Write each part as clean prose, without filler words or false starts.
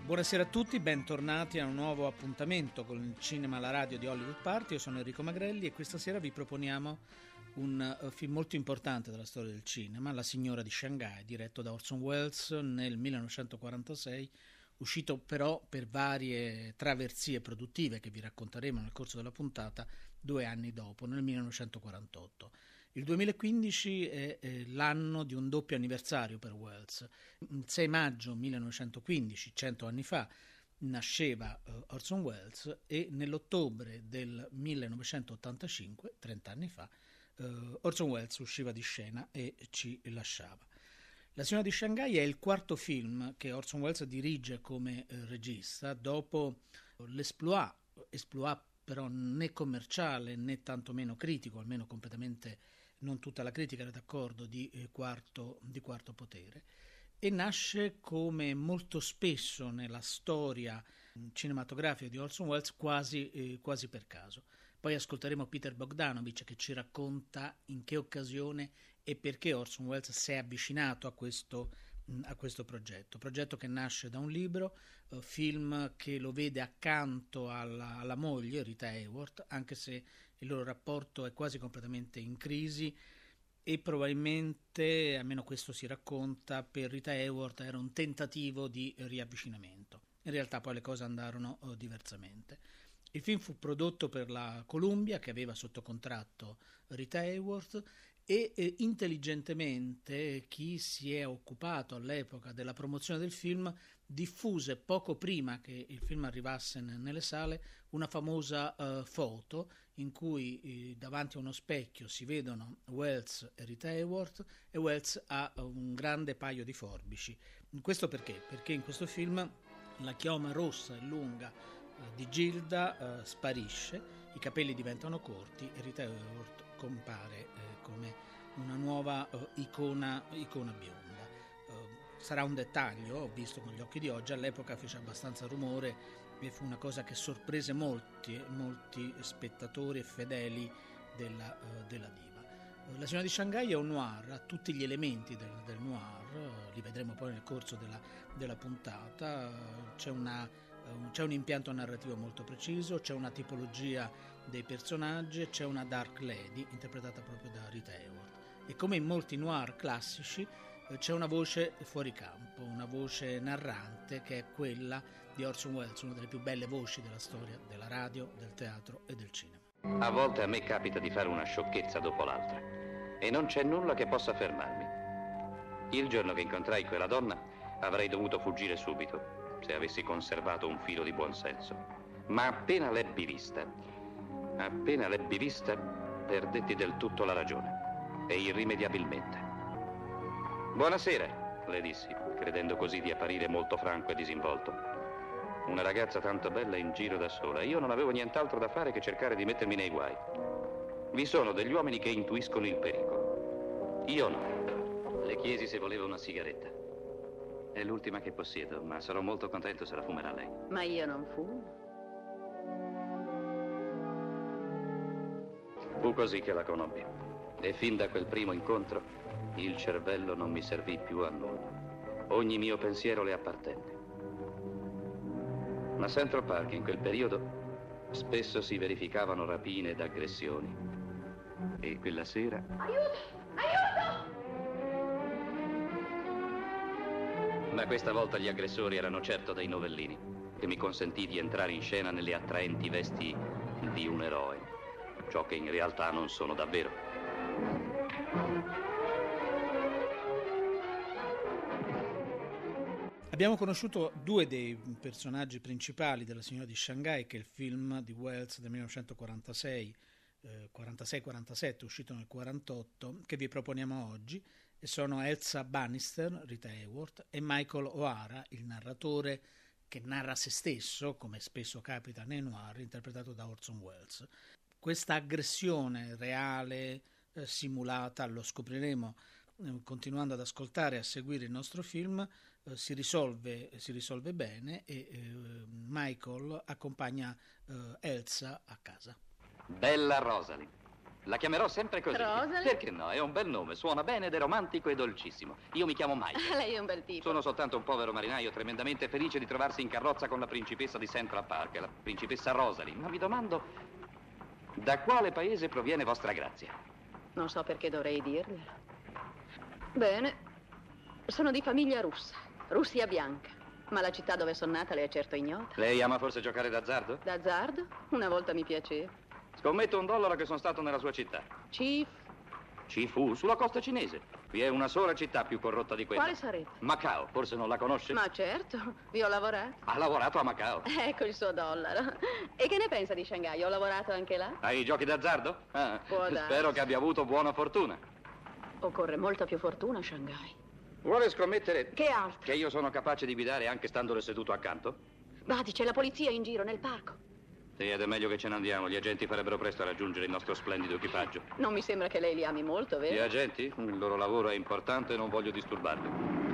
Buonasera a tutti, bentornati a un nuovo appuntamento con il cinema alla radio di Hollywood Party. Io sono Enrico Magrelli e questa sera vi proponiamo un film molto importante della storia del cinema, La signora di Shanghai, diretto da Orson Welles nel 1946, uscito però per varie traversie produttive che vi racconteremo nel corso della puntata 2 anni dopo, nel 1948. Il 2015 è l'anno di un doppio anniversario per Welles. Il 6 maggio 1915, 100 anni fa, nasceva Orson Welles e nell'ottobre del 1985, 30 anni fa, Orson Welles usciva di scena e ci lasciava. La signora di Shanghai è il quarto film che Orson Welles dirige come regista dopo l'exploit però né commerciale né tantomeno critico, almeno completamente non tutta la critica era d'accordo, di quarto potere, e nasce, come molto spesso nella storia cinematografica di Orson Welles, quasi per caso. Poi ascolteremo Peter Bogdanovich che ci racconta in che occasione e perché Orson Welles si è avvicinato a questo progetto che nasce da un libro, film che lo vede accanto alla moglie Rita Hayworth, anche se il loro rapporto è quasi completamente in crisi e probabilmente, almeno questo si racconta, per Rita Hayworth era un tentativo di riavvicinamento. In realtà poi le cose andarono diversamente. Il film fu prodotto per la Columbia, che aveva sotto contratto Rita Hayworth, e intelligentemente chi si è occupato all'epoca della promozione del film diffuse poco prima che il film arrivasse nelle sale una famosa foto in cui davanti a uno specchio si vedono Welles e Rita Hayworth e Welles ha un grande paio di forbici. Questo perché? Perché in questo film la chioma rossa e lunga di Gilda sparisce, i capelli diventano corti e Rita Hayworth compare come una nuova icona bionda. Sarà un dettaglio, ho visto con gli occhi di oggi, all'epoca fece abbastanza rumore e fu una cosa che sorprese molti spettatori e fedeli della diva. La signora di Shanghai è un noir, ha tutti gli elementi del noir, li vedremo poi nel corso della puntata. C'è un impianto narrativo molto preciso, c'è una tipologia dei personaggi, c'è una dark lady interpretata proprio da Rita Hayworth e come in molti noir classici c'è una voce fuori campo, una voce narrante che è quella di Orson Welles, una delle più belle voci della storia della radio, del teatro e del cinema. A volte a me capita di fare una sciocchezza dopo l'altra e non c'è nulla che possa fermarmi. Il giorno che incontrai quella donna avrei dovuto fuggire subito se avessi conservato un filo di buonsenso. Ma appena l'ebbi vista, perdetti del tutto la ragione e irrimediabilmente. Buonasera, le dissi, credendo così di apparire molto franco e disinvolto. Una ragazza tanto bella in giro da sola. Io non avevo nient'altro da fare che cercare di mettermi nei guai. Vi sono degli uomini che intuiscono il pericolo. Io no. Le chiesi se voleva una sigaretta. È l'ultima che possiedo, ma sarò molto contento se la fumerà lei. Ma io non fumo. Fu così che la conobbi. E fin da quel primo incontro, il cervello non mi servì più a nulla. Ogni mio pensiero le appartenne. Ma a Central Park in quel periodo spesso si verificavano rapine ed aggressioni. E quella sera... Aiuto! Aiuto! Ma questa volta gli aggressori erano certo dei novellini, che mi consentì di entrare in scena nelle attraenti vesti di un eroe, ciò che in realtà non sono davvero. Abbiamo conosciuto due dei personaggi principali della signora di Shanghai, che è il film di Welles del 1946, 46-47, uscito nel 48, che vi proponiamo oggi, e sono Elsa Bannister, Rita Hayworth, e Michael O'Hara, il narratore che narra se stesso, come spesso capita nei noir, interpretato da Orson Welles. Questa aggressione reale, simulata, lo scopriremo continuando ad ascoltare e a seguire il nostro film, si risolve bene e Michael accompagna Elsa a casa. Bella Rosalie, La chiamerò sempre così. Rosalie? Perché no? È un bel nome, suona bene ed è romantico e dolcissimo. Io mi chiamo Michael. Lei è un bel tipo. Sono soltanto un povero marinaio tremendamente felice di trovarsi in carrozza con la principessa di Central Park, la principessa Rosalie. Ma mi domando, da quale paese proviene vostra grazia? Non so perché dovrei dirglielo. Bene, sono di famiglia russa, Russia bianca. Ma la città dove sono nata le è certo ignota. Lei ama forse giocare d'azzardo? D'azzardo? Una volta mi piaceva. Scommetto $1 che sono stato nella sua città. Chief, Ci fu, sulla costa cinese. Vi è una sola città più corrotta di quella. quale sarebbe? Macao, forse non la conosce? Ma certo, vi ho lavorato. Ha lavorato a Macao. Ecco il suo dollaro. E che ne pensa di Shanghai? Ho lavorato anche là? Ai giochi d'azzardo? Ah, Può darsi. spero che abbia avuto buona fortuna. Occorre molta più fortuna a Shanghai. Vuole scommettere Che altro? che io sono capace di guidare anche standole seduto accanto? Badi, c'è la polizia in giro nel parco. Sì, ed è meglio che ce ne andiamo. Gli agenti farebbero presto a raggiungere il nostro splendido equipaggio. Non mi sembra che lei li ami molto, Gli vero? agenti? Il loro lavoro è importante e non voglio disturbarli.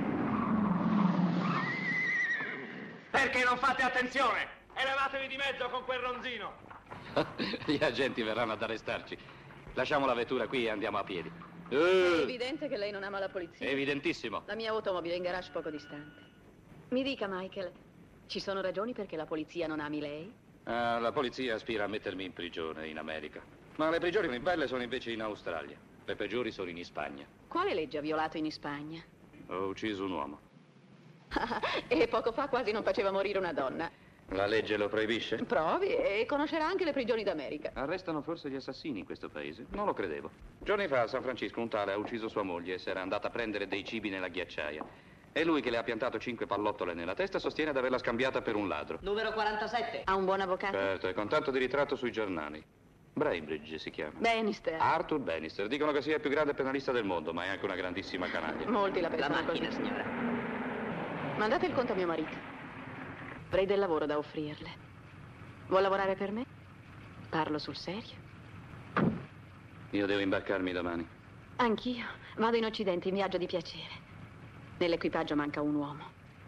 Perché non fate attenzione? Elevatevi di mezzo con quel ronzino. Gli agenti verranno ad arrestarci. Lasciamo la vettura qui e andiamo a piedi. È evidente che lei non ama la polizia. Evidentissimo. La mia automobile è in garage poco distante. Mi dica, Michael, ci sono ragioni perché la polizia non ami lei? Ah, la polizia aspira a mettermi in prigione in America. Ma le prigioni belle sono invece in Australia. Le peggiori sono in Spagna. Quale legge ha violato in Spagna? Ho ucciso un uomo. E poco fa quasi non faceva morire una donna. La legge lo proibisce? Provi e conoscerà anche le prigioni d'America. Arrestano forse gli assassini in questo paese? Non lo credevo. Giorni fa a San Francisco un tale ha ucciso sua moglie e si era andata a prendere dei cibi nella ghiacciaia. E lui, che le ha piantato 5 pallottole nella testa, sostiene di averla scambiata per un ladro. Numero 47. Ha un buon avvocato? Certo, e con tanto di ritratto sui giornali. Brainbridge si chiama. Bannister. Arthur Bannister. Dicono che sia il più grande penalista del mondo, ma è anche una grandissima canaglia. Molti la La pensano macchina, così. signora. Mandate il conto a mio marito. Avrei del lavoro da offrirle. Vuol lavorare per me? Parlo sul serio. Io devo imbarcarmi domani. Anch'io. Vado in Occidente in viaggio di piacere. Nell'equipaggio manca un uomo.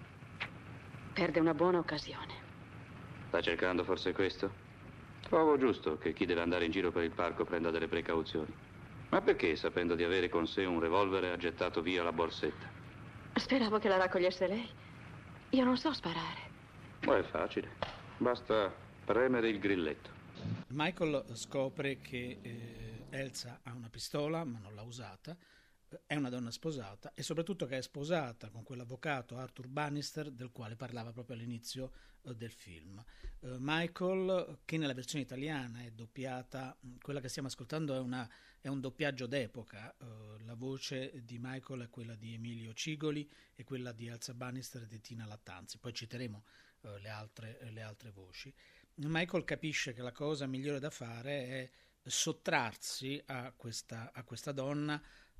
Perde una buona occasione. Sta cercando forse questo? Trovo giusto che chi deve andare in giro per il parco prenda delle precauzioni. Ma perché, sapendo di avere con sé un revolvere, ha gettato via la borsetta? Speravo che la raccogliesse lei. Io non so sparare. Ma è facile. Basta premere il grilletto. Michael scopre che Elsa ha una pistola, ma non l'ha usata, è una donna sposata e soprattutto che è sposata con quell'avvocato Arthur Bannister del quale parlava proprio all'inizio del film. Michael, che nella versione italiana è doppiata, quella che stiamo ascoltando è un doppiaggio d'epoca, la voce di Michael è quella di Emilio Cigoli e quella di Elsa Bannister e di Tina Lattanzi, poi citeremo le altre voci. Michael capisce che la cosa migliore da fare è sottrarsi a questa donna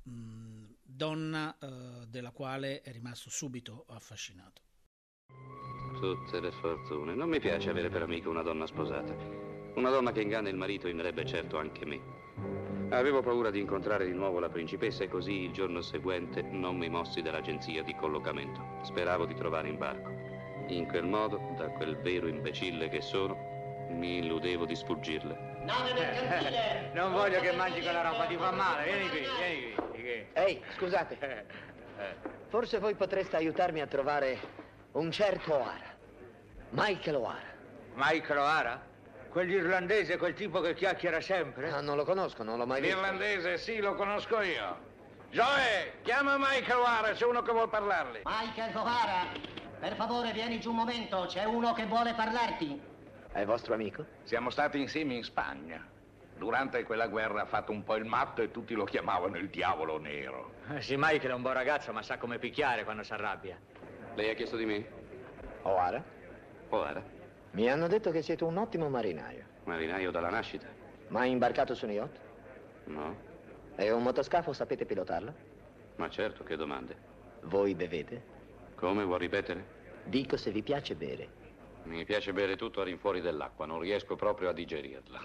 della quale è rimasto subito affascinato. Tutte le fortune. Non mi piace avere per amico una donna sposata. Una donna che inganna il marito ingannerebbe certo anche me. Avevo paura di incontrare di nuovo la principessa e così il giorno seguente non mi mossi dall'agenzia di collocamento. Speravo di trovare imbarco. In quel modo, da quel vero imbecille che sono, mi illudevo di sfuggirle. Nave mercantile. Non voglio che mangi quella roba, ti fa male. Vieni qui, vieni qui. Ehi, scusate. Forse voi potreste aiutarmi a trovare un certo O'Hara. Michael O'Hara. Michael O'Hara? Quell'irlandese, quel tipo che chiacchiera sempre? Ah, non lo conosco, non l'ho mai visto. L'irlandese, sì, lo conosco io. Joe, chiama Michael O'Hara, c'è uno che vuol parlargli. Michael O'Hara, per favore vieni giù un momento, c'è uno che vuole parlarti. È vostro amico? Siamo stati insieme in Spagna. Durante quella guerra ha fatto un po' il matto e tutti lo chiamavano il diavolo nero. Sì, Michael è un buon ragazzo, ma sa come picchiare quando si arrabbia. Lei ha chiesto di me? O'Hara? O'Hara? Mi hanno detto che siete un ottimo marinaio. Marinaio dalla nascita? Mai imbarcato su un yacht? No. E un motoscafo sapete pilotarlo? Ma certo, che domande. Voi bevete? Come, vuol ripetere? Dico se vi piace bere. Mi piace bere tutto a rinfuori dell'acqua, non riesco proprio a digerirla.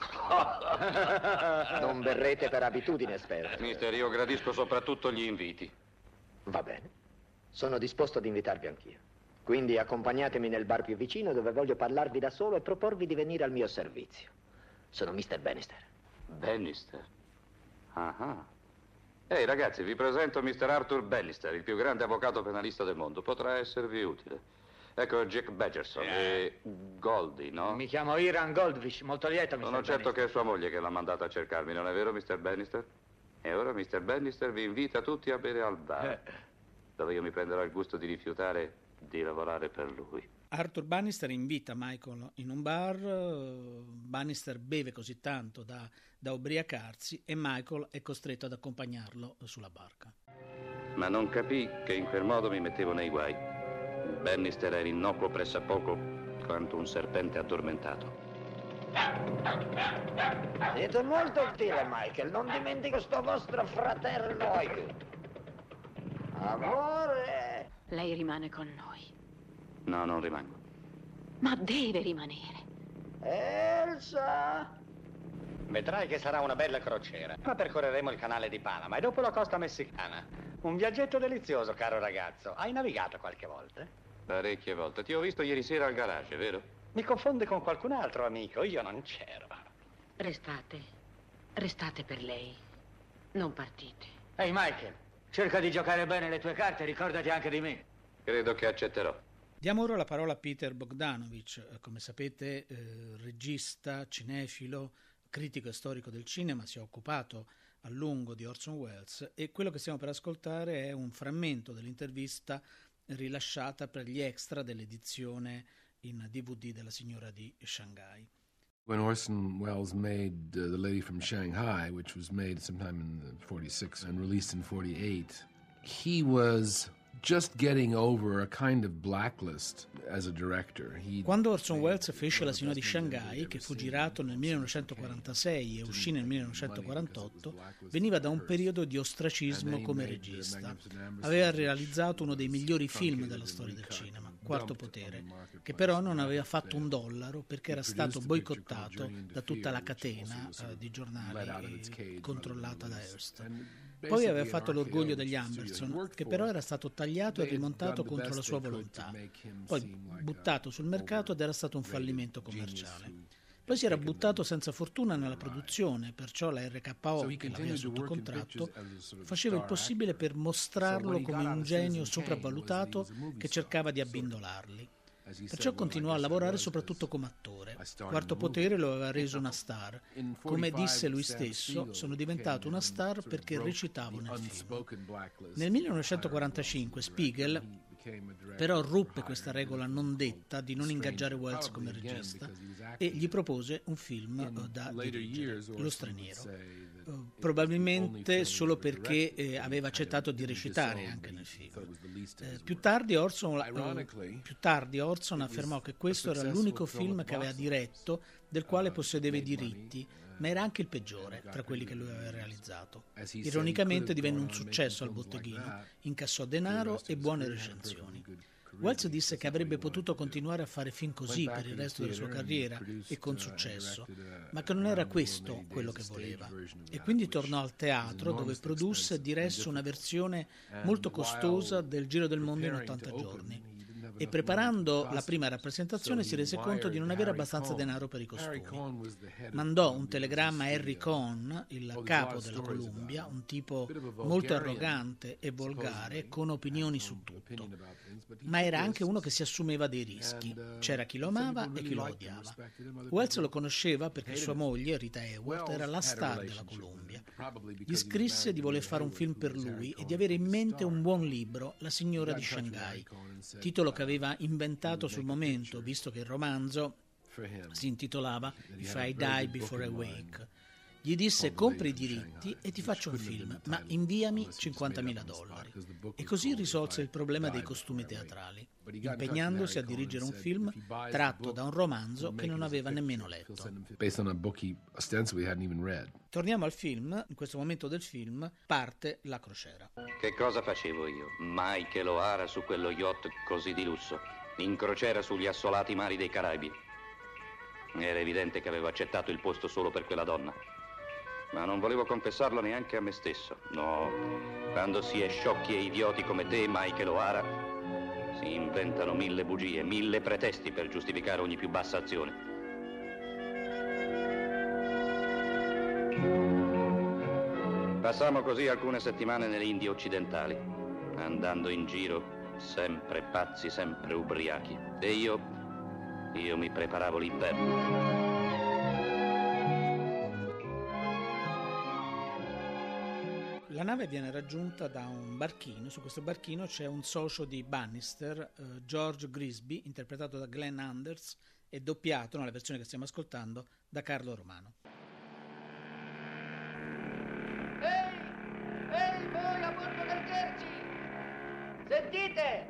Non berrete per abitudine, spero. Mister, io gradisco soprattutto gli inviti. Va bene. Sono disposto ad invitarvi anch'io. Quindi accompagnatemi nel bar più vicino dove voglio parlarvi da solo e proporvi di venire al mio servizio. Sono Mr. Bannister. Bannister? Ah. Ehi, ragazzi, vi presento Mr. Arthur Bannister, il più grande avvocato penalista del mondo. Potrà esservi utile. Ecco Jack Badgerson e Goldie, no? Mi chiamo Iran Goldfish, molto lieto, Mr. Sono certo che è sua moglie che l'ha mandata a cercarmi, non è vero, Mr. Bannister? E ora Mr. Bannister vi invita tutti a bere al bar, dove io mi prenderò il gusto di rifiutare di lavorare per lui. Arthur Bannister invita Michael in un bar, Bannister beve così tanto da ubriacarsi e Michael è costretto ad accompagnarlo sulla barca. Ma non capì che in quel modo mi mettevo nei guai. Bannister era innocuo pressappoco quanto un serpente addormentato. Siete molto utile, Michael. Non dimentico sto vostro fraterno aiuto. Amore! Lei rimane con noi. No, non rimango. Ma deve rimanere. Elsa! Vedrai che sarà una bella crociera. Ma percorreremo il canale di Panama e dopo la costa messicana. Un viaggetto delizioso, caro ragazzo. Hai navigato qualche volta? Parecchie volte. Ti ho visto ieri sera al garage, vero? Mi confonde con qualcun altro, amico. Io non c'ero. Restate per lei. Non partite. Ehi, Michael, cerca di giocare bene le tue carte, ricordati anche di me. Credo che accetterò. Diamo ora la parola a Peter Bogdanovich, come sapete regista, cinefilo, critico e storico del cinema, si è occupato a lungo di Orson Welles e quello che stiamo per ascoltare è un frammento dell'intervista rilasciata per gli extra dell'edizione in DVD della Signora di Shanghai. When Orson Welles made The Lady from Shanghai, which was made sometime in 46 and released in 48, he was just getting over a kind of blacklist as a director. Quando Orson Welles fece La Signora di Shanghai, che fu girato nel 1946 e uscì nel 1948, veniva da un periodo di ostracismo come regista. Aveva realizzato uno dei migliori film della storia del cinema, Quarto Potere, che però non aveva fatto $1 perché era stato boicottato da tutta la catena di giornali controllata da Hearst. Poi aveva fatto L'orgoglio degli Amberson, che però era stato tagliato e rimontato contro la sua volontà, poi buttato sul mercato ed era stato un fallimento commerciale. Poi si era buttato senza fortuna nella produzione, perciò la RKO, che l'aveva sotto contratto, faceva il possibile per mostrarlo come un genio sopravvalutato che cercava di abbindolarli. Perciò continuò a lavorare soprattutto come attore. Quarto Potere lo aveva reso una star. Come disse lui stesso, sono diventato una star perché recitavo nel film. Nel 1945 Spiegel però ruppe questa regola non detta di non ingaggiare Welles come regista e gli propose un film da dirigere, Lo straniero, probabilmente solo perché aveva accettato di recitare anche nel film. Più tardi Orson affermò che questo era l'unico film che aveva diretto del quale possedeva i diritti, ma era anche il peggiore tra quelli che lui aveva realizzato. Ironicamente divenne un successo al botteghino, incassò denaro e buone recensioni. Welles disse che avrebbe potuto continuare a fare film così per il resto della sua carriera e con successo, ma che non era questo quello che voleva. E quindi tornò al teatro, dove produsse e diresse una versione molto costosa del Giro del mondo in 80 giorni. E preparando la prima rappresentazione si rese conto di non avere abbastanza denaro per i costumi. Mandò un telegramma a Harry Cohn, il capo della Columbia, un tipo molto arrogante e volgare, con opinioni su tutto. Ma era anche uno che si assumeva dei rischi. C'era chi lo amava e chi lo odiava. Welles lo conosceva perché sua moglie, Rita Hayworth, era la star della Columbia. Gli scrisse di voler fare un film per lui e di avere in mente un buon libro, La Signora di Shanghai, titolo che aveva inventato sul momento, visto che il romanzo si intitolava If I Die Before I Wake. Gli disse: compri i diritti e ti faccio un film, ma inviami $50.000. E così risolse il problema dei costumi teatrali, impegnandosi a dirigere un film tratto da un romanzo che non aveva nemmeno letto. Torniamo al film. In questo momento del film parte la crociera. Che cosa facevo io? Michael O'Hara su quello yacht così di lusso, in crociera sugli assolati mari dei Caraibi. Era evidente che avevo accettato il posto solo per quella donna. Ma non volevo confessarlo neanche a me stesso. No, quando si è sciocchi e idioti come te, Michael O'Hara, si inventano 1000 bugie, 1000 pretesti per giustificare ogni più bassa azione. Passammo così alcune settimane nelle Indie occidentali, andando in giro sempre pazzi, sempre ubriachi. E io mi preparavo l'inverno. La nave viene raggiunta da un barchino. Su questo barchino c'è un socio di Bannister, George Grisby, interpretato da Glenn Anders e doppiato, nella versione che stiamo ascoltando, da Carlo Romano. Ehi, voi a bordo del Cerci! Sentite!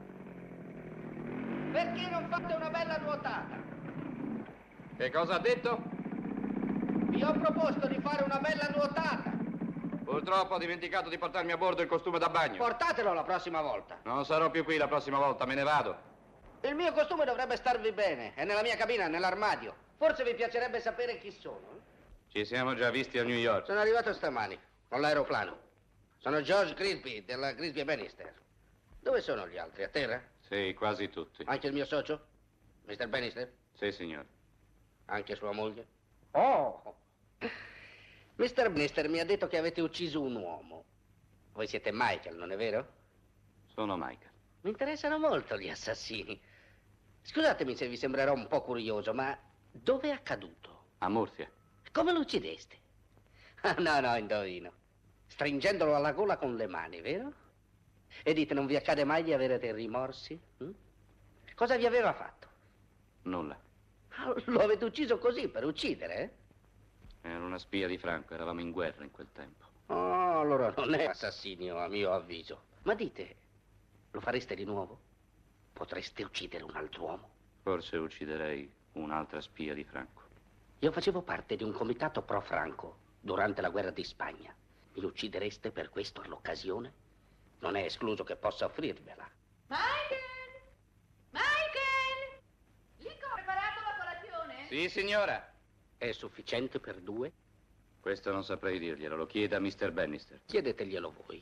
Perché non fate una bella nuotata? Che cosa ha detto? Vi ho proposto di fare una bella nuotata. Purtroppo ho dimenticato di portarmi a bordo il costume da bagno. Portatelo la prossima volta. Non sarò più qui la prossima volta, me ne vado. Il mio costume dovrebbe starvi bene. È nella mia cabina, nell'armadio. Forse vi piacerebbe sapere chi sono. Ci siamo già visti a New York. Sono arrivato stamani, con l'aeroplano. Sono George Grisby, della Grisby e Bannister. Dove sono gli altri? A terra? Sì, quasi tutti. Anche il mio socio? Mr. Bannister? Sì, signore. Anche sua moglie? Oh! Mr. Bannister mi ha detto che avete ucciso un uomo. Voi siete Michael, non è vero? Sono Michael. Mi interessano molto gli assassini. Scusatemi se vi sembrerò un po' curioso, ma dove è accaduto? A Murcia. Come lo uccideste? Ah, no, indovino. Stringendolo alla gola con le mani, vero? E dite, non vi accade mai di avere dei rimorsi? Cosa vi aveva fatto? Nulla. Lo avete ucciso così, per uccidere, eh? Era una spia di Franco, eravamo in guerra in quel tempo. Oh, allora non è assassinio, a mio avviso. Ma dite, lo fareste di nuovo? Potreste uccidere un altro uomo? Forse ucciderei un'altra spia di Franco. Io facevo parte di un comitato pro Franco durante la guerra di Spagna. Mi uccidereste per questo all'occasione? Non è escluso che possa offrirvela. Michael! Michael! Lico, ha preparato la colazione? Sì, signora. È sufficiente per due? Questo non saprei dirglielo, lo chieda a Mr. Bannister. Chiedeteglielo voi.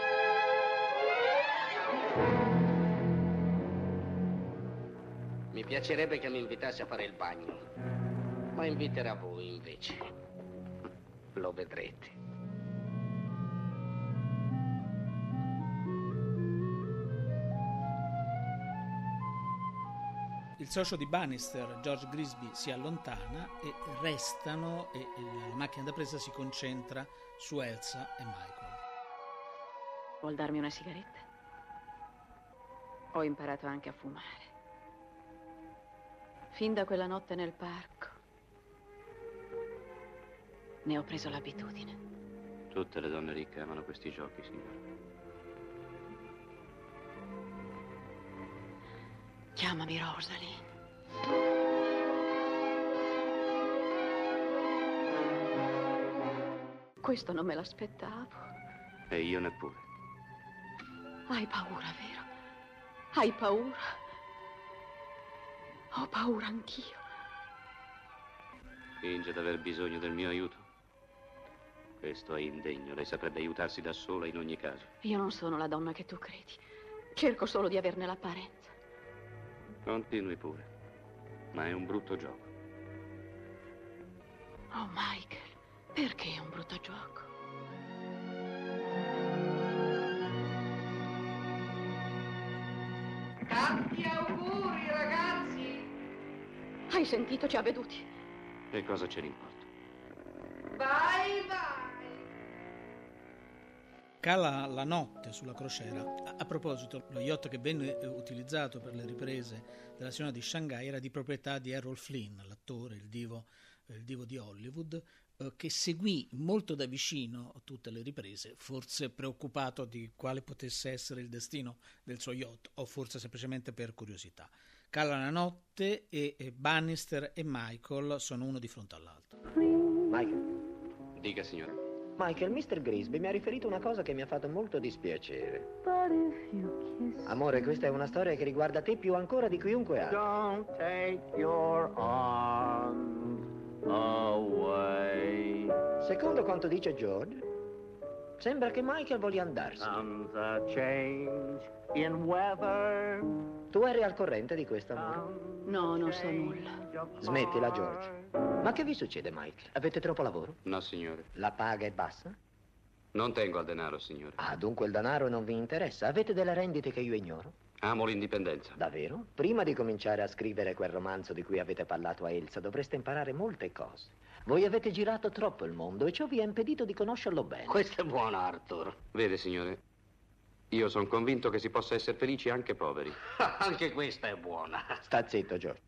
Mi piacerebbe che mi invitasse a fare il bagno, ma inviterà voi invece. Lo vedrete. Il socio di Bannister, George Grisby, si allontana e restano e la macchina da presa si concentra su Elsa e Michael. Vuol darmi una sigaretta? Ho imparato anche a fumare. Fin da quella notte nel parco ne ho preso l'abitudine. Tutte le donne ricche amano questi giochi, signora. Chiamami Rosalind. Questo non me l'aspettavo. E io neppure. Hai paura, vero? Hai paura? Ho paura anch'io. Finge di aver bisogno del mio aiuto. Questo è indegno. Lei saprebbe aiutarsi da sola in ogni caso. Io non sono la donna che tu credi. Cerco solo di averne l'apparenza. Continui pure. Ma è un brutto gioco. Oh, Michael, perché è un brutto gioco? Tanti auguri, ragazzi! Hai sentito? Ci ha veduti. Che cosa ce ne importa? Bye bye! Cala la notte sulla crociera. A proposito, lo yacht che venne utilizzato per le riprese della signora di Shanghai era di proprietà di Errol Flynn, l'attore, il divo di Hollywood, che seguì molto da vicino tutte le riprese, forse preoccupato di quale potesse essere il destino del suo yacht, o forse semplicemente per curiosità. Cala la notte e Bannister e Michael sono uno di fronte all'altro. Michael, Dica, signora. Michael, Mr. Grisby mi ha riferito una cosa che mi ha fatto molto dispiacere. Amore, questa è una storia che riguarda te più ancora di chiunque altro. Don't take your arms away. Secondo quanto dice George, sembra che Michael voglia andarsene. Comes a change in weather. Tu eri al corrente di questo, amore? No, non so nulla. Smettila, George. Ma che vi succede, Michael? Avete troppo lavoro? No, signore. La paga è bassa? Non tengo al denaro, signore. Ah, dunque il denaro non vi interessa? Avete delle rendite che io ignoro? Amo l'indipendenza. Davvero? Prima di cominciare a scrivere quel romanzo di cui avete parlato a Elsa, dovreste imparare molte cose. Voi avete girato troppo il mondo e ciò vi ha impedito di conoscerlo bene. Questo è buono, Arthur. Vede, signore, io sono convinto che si possa essere felici anche poveri. Anche questa è buona. Sta zitto, George.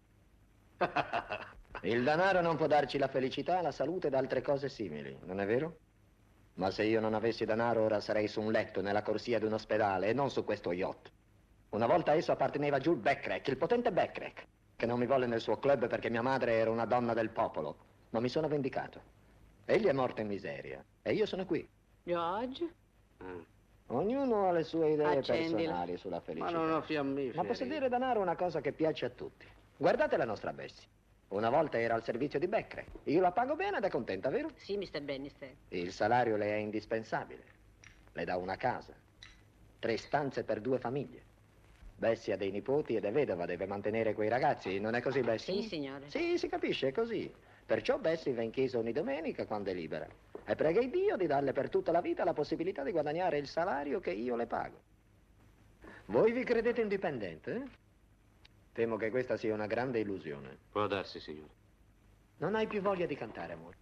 Il denaro non può darci la felicità, la salute ed altre cose simili, non è vero? Ma se io non avessi denaro ora sarei su un letto nella corsia di un ospedale e non su questo yacht. Una volta esso apparteneva a Jules Beckrek, il potente Beckrek, che non mi volle nel suo club perché mia madre era una donna del popolo. Ma mi sono vendicato. Egli è morto in miseria e io sono qui. George? Ognuno ha le sue idee Accendila. personali sulla felicità. Ma non ho fiammiferi. Ma possedere denaro è una cosa che piace a tutti. Guardate la nostra Bessie. Una volta era al servizio di Beckrek. Io la pago bene ed è contenta, vero? Sì, Mr. Bannister. Il salario le è indispensabile. Le dà una casa. 3 stanze per 2 famiglie. Bessie ha dei nipoti ed è vedova, deve mantenere quei ragazzi. Non è così, Bessie? Sì, signore. Sì, si capisce, è così. Perciò Bessie va in chiesa ogni domenica quando è libera. E prega il Dio di darle per tutta la vita la possibilità di guadagnare il salario che io le pago. Voi vi credete indipendente, eh? Temo che questa sia una grande illusione. Può darsi, signore. Non hai più voglia di cantare, amore?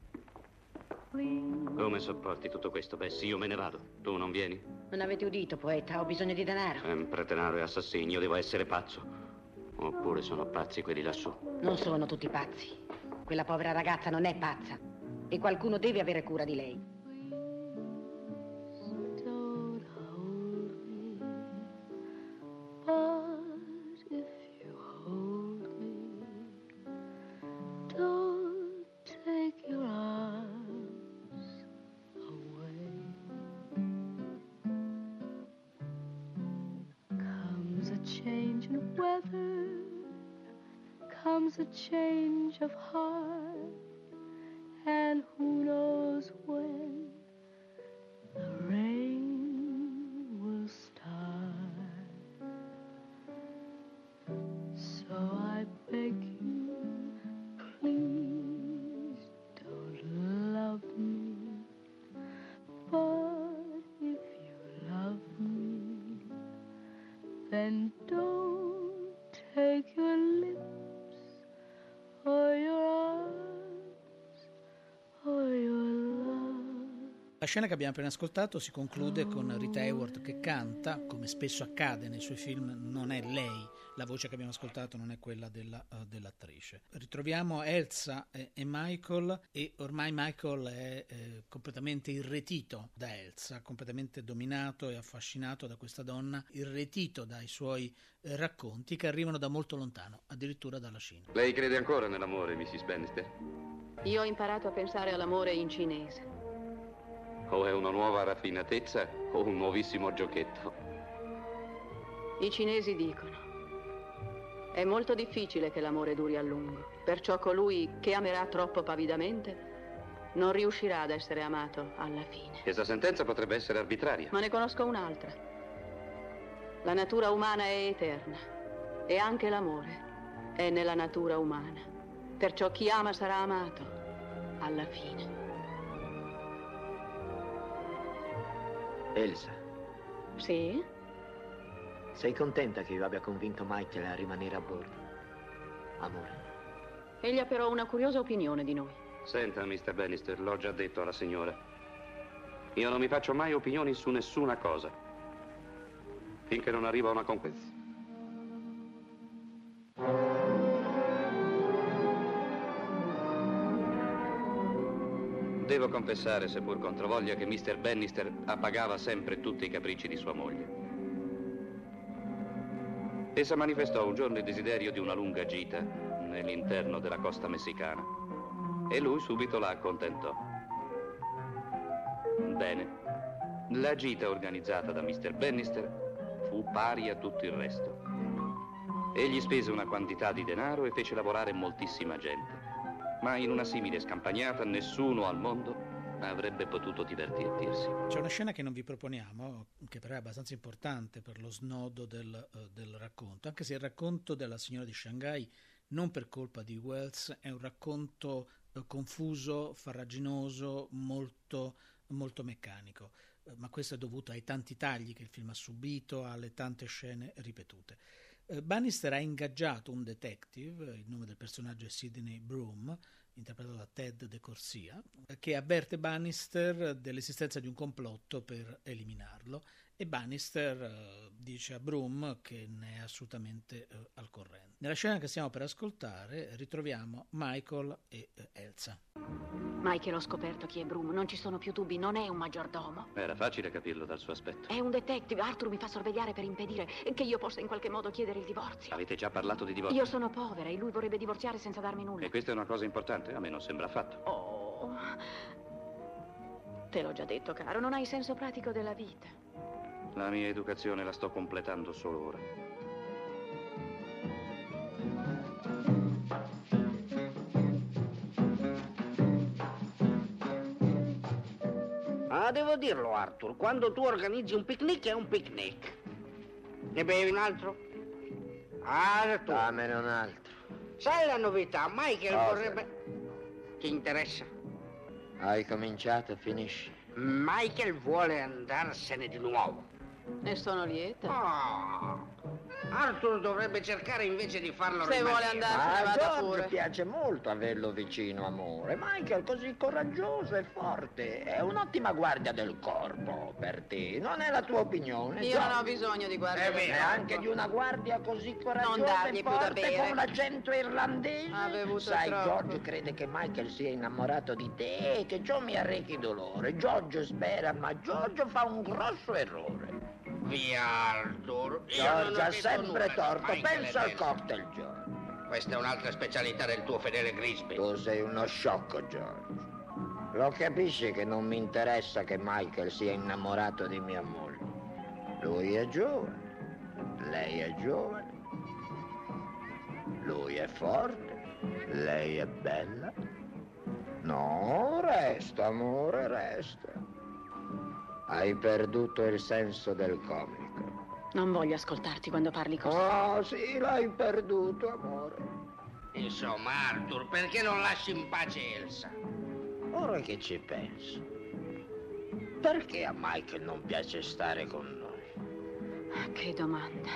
Come sopporti tutto questo, Bessie? Io me ne vado. Tu non vieni? Non avete udito, poeta? Ho bisogno di denaro. Sempre denaro e assassini. Io devo essere pazzo. Oppure sono pazzi quelli lassù. Non sono tutti pazzi. Quella povera ragazza non è pazza. E qualcuno deve avere cura di lei. A change of heart, and who knows when the rain will start. So I beg you, please don't love me, but if you love me, then don't take your lips or your arms, or your love. La scena che abbiamo appena ascoltato si conclude con Rita Hayworth che canta, come spesso accade nei suoi film. Non è lei, la voce che abbiamo ascoltato non è quella dell'attrice. Ritroviamo Elsa e Michael, e ormai Michael è completamente irretito da Elsa, completamente dominato e affascinato da questa donna, irretito dai suoi racconti che arrivano da molto lontano, addirittura dalla Cina. Lei crede ancora nell'amore, Mrs. Bannister? Io ho imparato a pensare all'amore in cinese. O è una nuova raffinatezza o un nuovissimo giochetto? I cinesi dicono: è molto difficile che l'amore duri a lungo, perciò colui che amerà troppo pavidamente non riuscirà ad essere amato alla fine. Questa sentenza potrebbe essere arbitraria. Ma ne conosco un'altra. La natura umana è eterna e anche l'amore è nella natura umana. Perciò chi ama sarà amato alla fine. Elsa. Sì? Sei contenta che io abbia convinto Michael a rimanere a bordo? Amore. Egli ha però una curiosa opinione di noi. Senta, Mr. Bannister, l'ho già detto alla signora. Io non mi faccio mai opinioni su nessuna cosa, finché non arrivo a una conquista. Devo confessare, seppur controvoglia, che Mr. Bannister appagava sempre tutti i capricci di sua moglie. Essa manifestò un giorno il desiderio di una lunga gita nell'interno della costa messicana e lui subito la accontentò. Bene, la gita organizzata da Mr. Bannister fu pari a tutto il resto. Egli spese una quantità di denaro e fece lavorare moltissima gente. Ma in una simile scampagnata nessuno al mondo avrebbe potuto divertirsi. C'è una scena che non vi proponiamo, che però è abbastanza importante per lo snodo del racconto, anche se il racconto della signora di Shanghai, non per colpa di Wells, è un racconto confuso, farraginoso, molto molto meccanico, ma questo è dovuto ai tanti tagli che il film ha subito, alle tante scene ripetute. Bannister ha ingaggiato un detective, il nome del personaggio è Sidney Broom, interpretato da Ted De Corsia, che avverte Bannister dell'esistenza di un complotto per eliminarlo, e Bannister dice a Broom che ne è assolutamente al corrente. Nella scena che stiamo per ascoltare ritroviamo Michael e Elsa. Michael, ho scoperto chi è Broom, non ci sono più dubbi, non è un maggiordomo. Era facile capirlo dal suo aspetto. È un detective, Arthur mi fa sorvegliare per impedire che io possa in qualche modo chiedere il divorzio. Avete già parlato di divorzio? Io sono povera e lui vorrebbe divorziare senza darmi nulla. E questa è una cosa importante? A me non sembra affatto. Oh, te l'ho già detto, caro, non hai senso pratico della vita. La mia educazione la sto completando solo ora. Ah, devo dirlo, Arthur, quando tu organizzi un picnic è un picnic. Ne bevi un altro? Arthur. Dammene un altro. Sai la novità? Michael Cosa? vorrebbe... Ti interessa? Hai cominciato, finisci. Michael vuole andarsene di nuovo. Ne sono lieta. Oh, Arthur dovrebbe cercare invece di farlo Se rimanere. vuole andarsene, A vada George pure. piace molto averlo vicino, amore. Michael così coraggioso e forte. È un'ottima guardia del corpo per te. Non è la tua opinione? Io non ho bisogno di guardare. Neanche di una guardia così coraggiosa Non dargli e più da forte bere. con l'accento irlandese. Ha bevuto Sai, troppo. George crede che Michael sia innamorato di te e che ciò mi arrechi dolore. George spera, ma George fa un grosso errore. Via, Arthur. Io non George ho ha detto sempre nulla di torto. Michael Pensa e al Elsa. cocktail, George. Questa è un'altra specialità del tuo fedele Grisby. Tu sei uno sciocco, George. Lo capisci che non mi interessa che Michael sia innamorato di mia moglie. Lui è giovane, lei è giovane. Lui è forte, lei è bella. No, resta, amore, resta. Hai perduto il senso del comico. Non voglio ascoltarti quando parli così. Oh, sì, l'hai perduto, amore. Insomma, Arthur, perché non lasci in pace Elsa? Ora che ci penso, perché a Michael non piace stare con noi? Che domanda.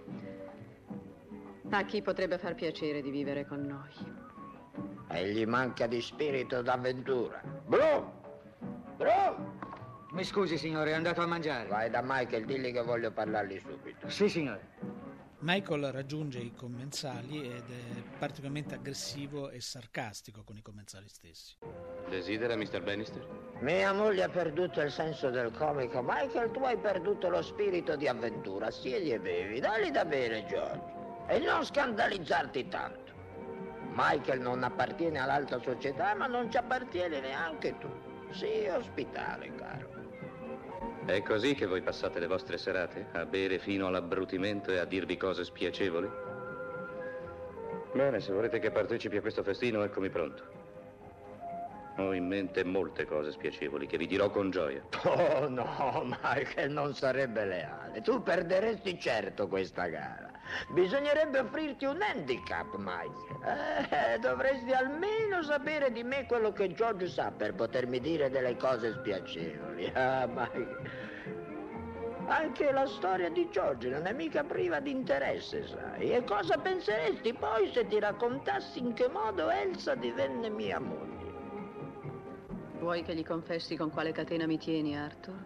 A chi potrebbe far piacere di vivere con noi? E gli manca di spirito d'avventura. Bro! Bro! Mi scusi, signore, è andato a mangiare. Vai da Michael, digli che voglio parlargli subito. Sì, signore. Michael raggiunge i commensali ed è particolarmente aggressivo e sarcastico con i commensali stessi. Desidera, Mr. Bannister? Mia moglie ha perduto il senso del comico. Michael, tu hai perduto lo spirito di avventura. Siedi e bevi. Dagli da bere, George. E non scandalizzarti tanto. Michael non appartiene all'alta società, ma non ci appartieni neanche tu. Sii ospitale, caro. È così che voi passate le vostre serate? A bere fino all'abbrutimento e a dirvi cose spiacevoli? Bene, se volete che partecipi a questo festino, eccomi pronto. Ho in mente molte cose spiacevoli che vi dirò con gioia. Oh no, Michael, non sarebbe leale. Tu perderesti certo questa gara. Bisognerebbe offrirti un handicap, Michael. Dovresti almeno sapere di me quello che George sa per potermi dire delle cose spiacevoli. Ah, Michael. Anche la storia di George non è mica priva di interesse, sai. E cosa penseresti poi se ti raccontassi in che modo Elsa divenne mia moglie? Vuoi che gli confessi con quale catena mi tieni, Arthur?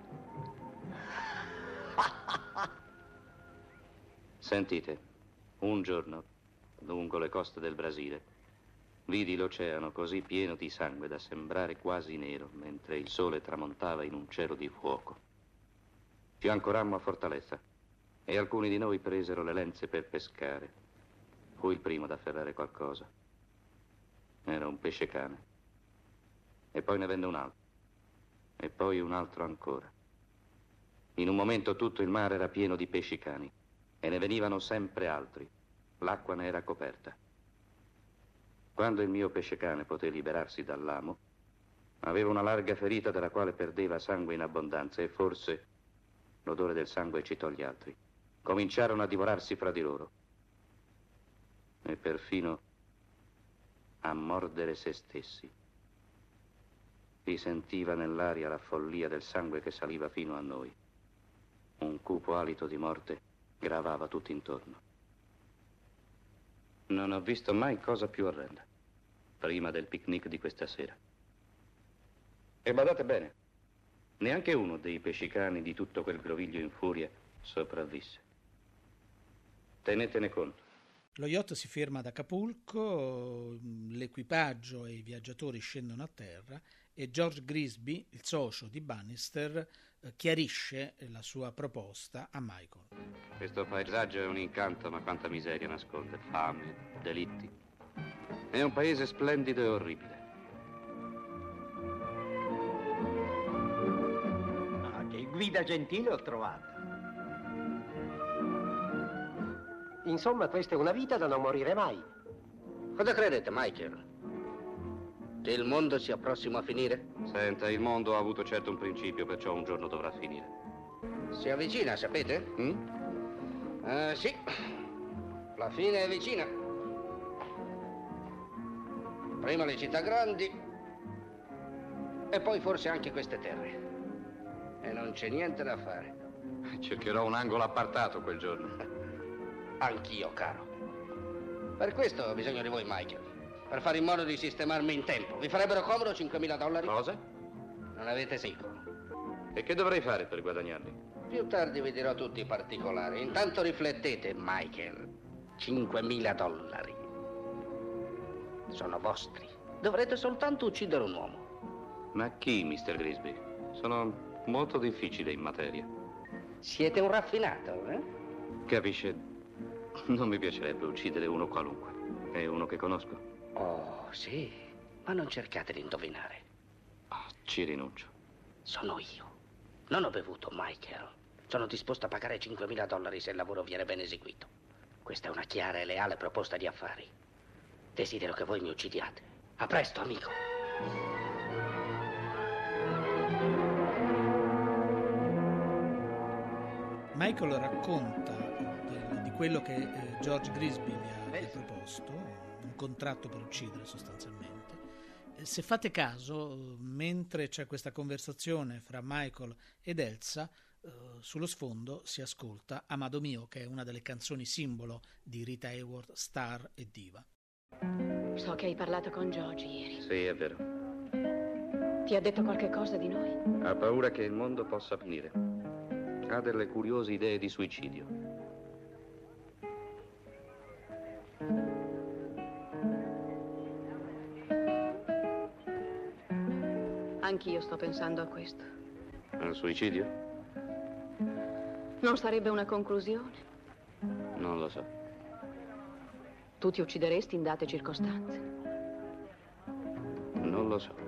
Sentite, un giorno, lungo le coste del Brasile, vidi l'oceano così pieno di sangue da sembrare quasi nero, mentre il sole tramontava in un cielo di fuoco. Ci ancorammo a Fortaleza e alcuni di noi presero le lenze per pescare. Fui il primo ad afferrare qualcosa. Era un pesce cane. E poi ne venne un altro. E poi un altro ancora. In un momento tutto il mare era pieno di pesci cani. E ne venivano sempre altri. L'acqua ne era coperta. Quando il mio pesce cane poté liberarsi dall'amo, aveva una larga ferita dalla quale perdeva sangue in abbondanza e forse l'odore del sangue eccitò gli altri. Cominciarono a divorarsi fra di loro. E perfino a mordere se stessi. Si sentiva nell'aria la follia del sangue che saliva fino a noi. Un cupo alito di morte gravava tutto intorno. Non ho visto mai cosa più orrenda, prima del picnic di questa sera. E badate bene, neanche uno dei pescicani di tutto quel groviglio in furia sopravvisse. Tenetene conto. Lo yacht si ferma ad Acapulco, l'equipaggio e i viaggiatori scendono a terra e George Grisby, il socio di Bannister, chiarisce la sua proposta a Michael. Questo paesaggio è un incanto, ma quanta miseria nasconde, fame, delitti. È un paese splendido e orribile. Che guida gentile ho trovato. Insomma, questa è una vita da non morire mai. Cosa credete, Michael? Che il mondo sia prossimo a finire? Senta, il mondo ha avuto certo un principio, perciò un giorno dovrà finire. Si avvicina, sapete? Sì. La fine è vicina. Prima le città grandi e poi forse anche queste terre. E non c'è niente da fare. Cercherò un angolo appartato quel giorno. Anch'io, caro. Per questo ho bisogno di voi, Michael. Per fare in modo di sistemarmi in tempo. Vi farebbero comodo $5.000? Cosa? Non avete secolo. E che dovrei fare per guadagnarli? Più tardi vi dirò tutti i particolari. Intanto riflettete, Michael. $5.000. Sono vostri. Dovrete soltanto uccidere un uomo. Ma chi, Mr. Grisby? Sono molto difficile in materia. Siete un raffinato, eh? Capisce? Non mi piacerebbe uccidere uno qualunque. È uno che conosco. Oh, sì. Ma non cercate di indovinare. Ci rinuncio. Sono io. Non ho bevuto, Michael. Sono disposto a pagare $5.000 se il lavoro viene ben eseguito. Questa è una chiara e leale proposta di affari. Desidero che voi mi uccidiate. A presto, amico. Michael racconta di quello che George Grisby gli ha proposto, un contratto per uccidere sostanzialmente. Se fate caso, mentre c'è questa conversazione fra Michael ed Elsa, sullo sfondo si ascolta Amado mio, che è una delle canzoni simbolo di Rita Hayworth, star e diva. So che hai parlato con George ieri. Sì, è vero. Ti ha detto qualche cosa di noi? Ha paura che il mondo possa finire. Ha delle curiose idee di suicidio. Anch'io sto pensando a questo. Al suicidio? Non sarebbe una conclusione? Non lo so. Tu ti uccideresti in date circostanze? Non lo so.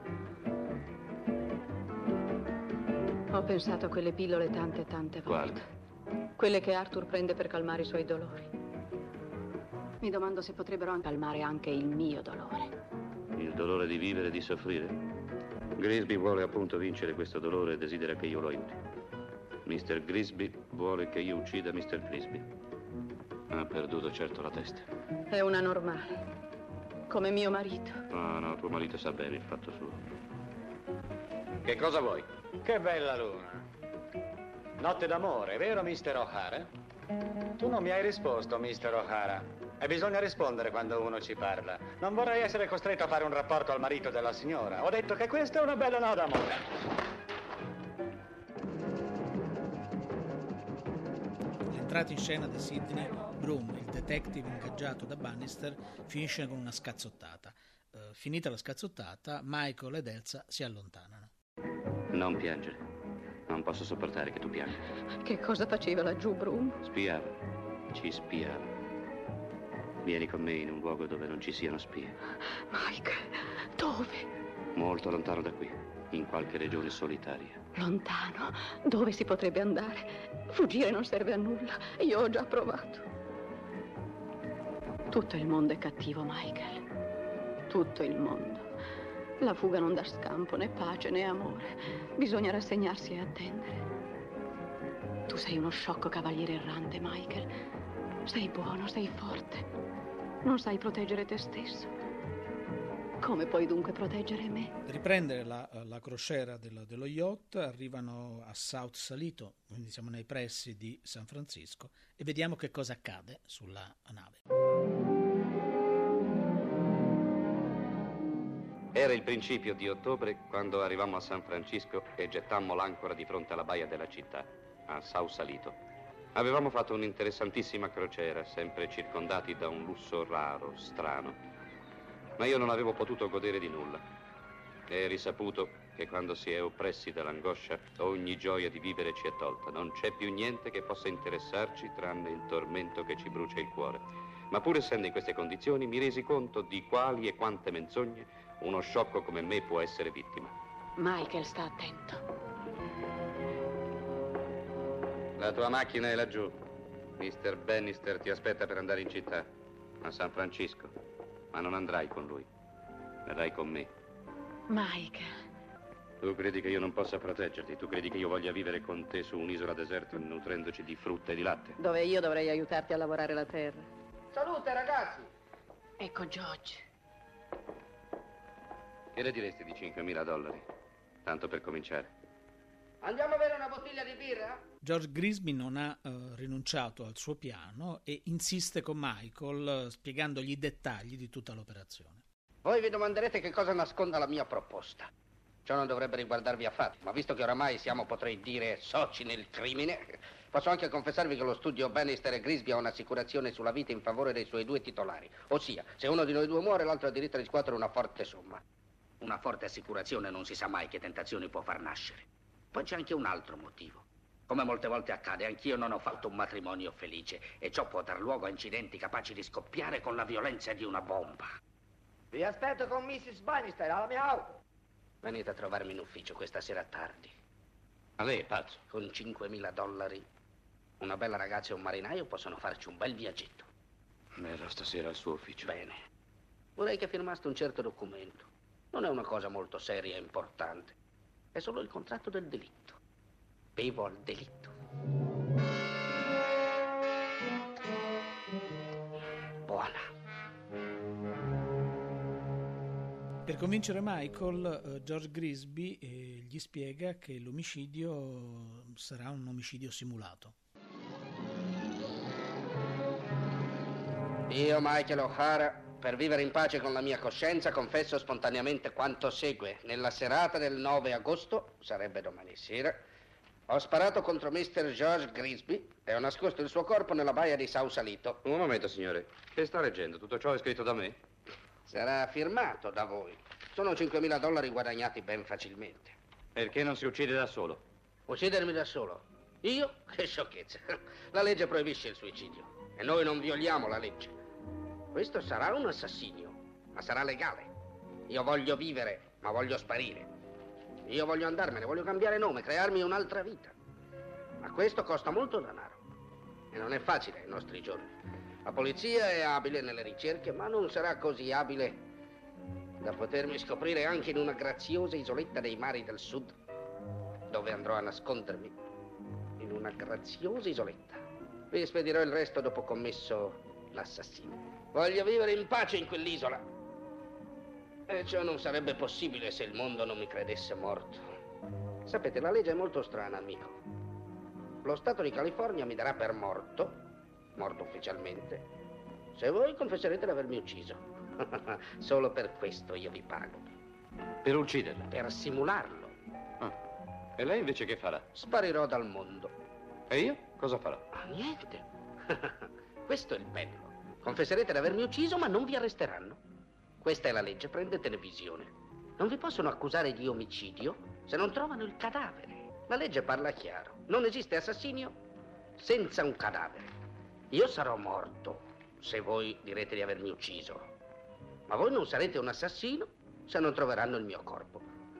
Ho pensato a quelle pillole tante volte. Quali? Quelle che Arthur prende per calmare i suoi dolori. Mi domando se potrebbero calmare anche il mio dolore. Il dolore di vivere e di soffrire? Grisby vuole appunto vincere questo dolore e desidera che io lo aiuti. Mr. Grisby vuole che io uccida Mr. Grisby. Ha perduto certo la testa. È una normale. Come mio marito. No, tuo marito sa bene il fatto suo. Che cosa vuoi? Che bella luna. Notte d'amore, vero, Mr. O'Hara? Tu non mi hai risposto, Mr. O'Hara. E bisogna rispondere quando uno ci parla. Non vorrei essere costretto a fare un rapporto al marito della signora. Ho detto che questa è una bella notte d'amore. L'entrata in scena di Sidney Broom, il detective ingaggiato da Bannister, finisce con una scazzottata. Finita la scazzottata, Michael ed Elsa si allontanano. Non piangere. Non posso sopportare che tu pianga. Che cosa faceva laggiù, Broom? Spiava. Ci spiava. Vieni con me in un luogo dove non ci siano spie. Michael, dove? Molto lontano da qui, in qualche regione solitaria. Lontano? Dove si potrebbe andare? Fuggire non serve a nulla. Io ho già provato. Tutto il mondo è cattivo, Michael. Tutto il mondo. La fuga non dà scampo, né pace, né amore. Bisogna rassegnarsi e attendere. Tu sei uno sciocco cavaliere errante, Michael. Sei buono, sei forte. Non sai proteggere te stesso. Come puoi dunque proteggere me? Riprendere la crociera dello yacht, arrivano a South Salito, quindi siamo nei pressi di San Francisco, e vediamo che cosa accade sulla nave. Era il principio di ottobre quando arrivammo a San Francisco e gettammo l'ancora di fronte alla baia della città, a Sausalito. Avevamo fatto un'interessantissima crociera, sempre circondati da un lusso raro, strano. Ma io non avevo potuto godere di nulla. È risaputo che quando si è oppressi dall'angoscia, ogni gioia di vivere ci è tolta. Non c'è più niente che possa interessarci tranne il tormento che ci brucia il cuore. Ma pur essendo in queste condizioni, mi resi conto di quali e quante menzogne uno sciocco come me può essere vittima. Michael, sta attento. La tua macchina è laggiù. Mr. Bannister ti aspetta per andare in città, a San Francisco. Ma non andrai con lui, verrai con me. Michael. Tu credi che io non possa proteggerti? Tu credi che io voglia vivere con te su un'isola deserta nutrendoci di frutta e di latte? Dove io dovrei aiutarti a lavorare la terra. Salute, ragazzi! Ecco George. Che ne diresti di $5.000? Tanto per cominciare. Andiamo a bere una bottiglia di birra? George Grisby non ha rinunciato al suo piano e insiste con Michael spiegandogli i dettagli di tutta l'operazione. Voi vi domanderete che cosa nasconda la mia proposta. Ciò non dovrebbe riguardarvi affatto, ma visto che oramai siamo, potrei dire, soci nel crimine, posso anche confessarvi che lo studio Bannister e Grisby ha un'assicurazione sulla vita in favore dei suoi due titolari. Ossia, se uno di noi due muore, l'altro ha diritto a riscuotere una forte somma. Una forte assicurazione non si sa mai che tentazioni può far nascere. Poi c'è anche un altro motivo. Come molte volte accade, anch'io non ho fatto un matrimonio felice e ciò può dar luogo a incidenti capaci di scoppiare con la violenza di una bomba. Vi aspetto con Mrs. Bannister alla mia auto. Venite a trovarmi in ufficio questa sera tardi. Ma lei è pazzo? Con $5.000, una bella ragazza e un marinaio possono farci un bel viaggetto. Verrò stasera al suo ufficio. Bene. Vorrei che firmaste un certo documento. Non è una cosa molto seria e importante. È solo il contratto del delitto. Vivo al delitto. Buona. Per convincere Michael, George Grisby gli spiega che l'omicidio sarà un omicidio simulato. Io, Michael O'Hara, per vivere in pace con la mia coscienza, confesso spontaneamente quanto segue. Nella serata del 9 agosto, sarebbe domani sera, ho sparato contro Mr. George Grisby e ho nascosto il suo corpo nella baia di Sausalito. Un momento, signore. Che sta leggendo? Tutto ciò è scritto da me? Sarà firmato da voi. Sono $5.000 guadagnati ben facilmente. Perché non si uccide da solo? Uccidermi da solo? Io? Che sciocchezza. La legge proibisce il suicidio e noi non violiamo la legge. Questo sarà un assassinio, ma sarà legale. Io voglio vivere, ma voglio sparire. Io voglio andarmene, voglio cambiare nome, crearmi un'altra vita. Ma questo costa molto denaro. E non è facile ai nostri giorni. La polizia è abile nelle ricerche, ma non sarà così abile da potermi scoprire anche in una graziosa isoletta dei mari del sud, dove andrò a nascondermi. In una graziosa isoletta. Vi spedirò il resto dopo commesso l'assassinio. Voglio vivere in pace in quell'isola. E ciò non sarebbe possibile se il mondo non mi credesse morto. Sapete, la legge è molto strana, amico. Lo Stato di California mi darà per morto ufficialmente, se voi confesserete di avermi ucciso. Solo per questo io vi pago. Per ucciderla? Per simularlo. Ah. E lei invece che farà? Sparirò dal mondo. E io cosa farò? Ah, niente. Questo è il bello. Confesserete di avermi ucciso, ma non vi arresteranno. Questa è la legge, prendetene visione. Non vi possono accusare di omicidio se non trovano il cadavere. La legge parla chiaro. Non esiste assassinio senza un cadavere. Io sarò morto se voi direte di avermi ucciso. Ma voi non sarete un assassino se non troveranno il mio corpo.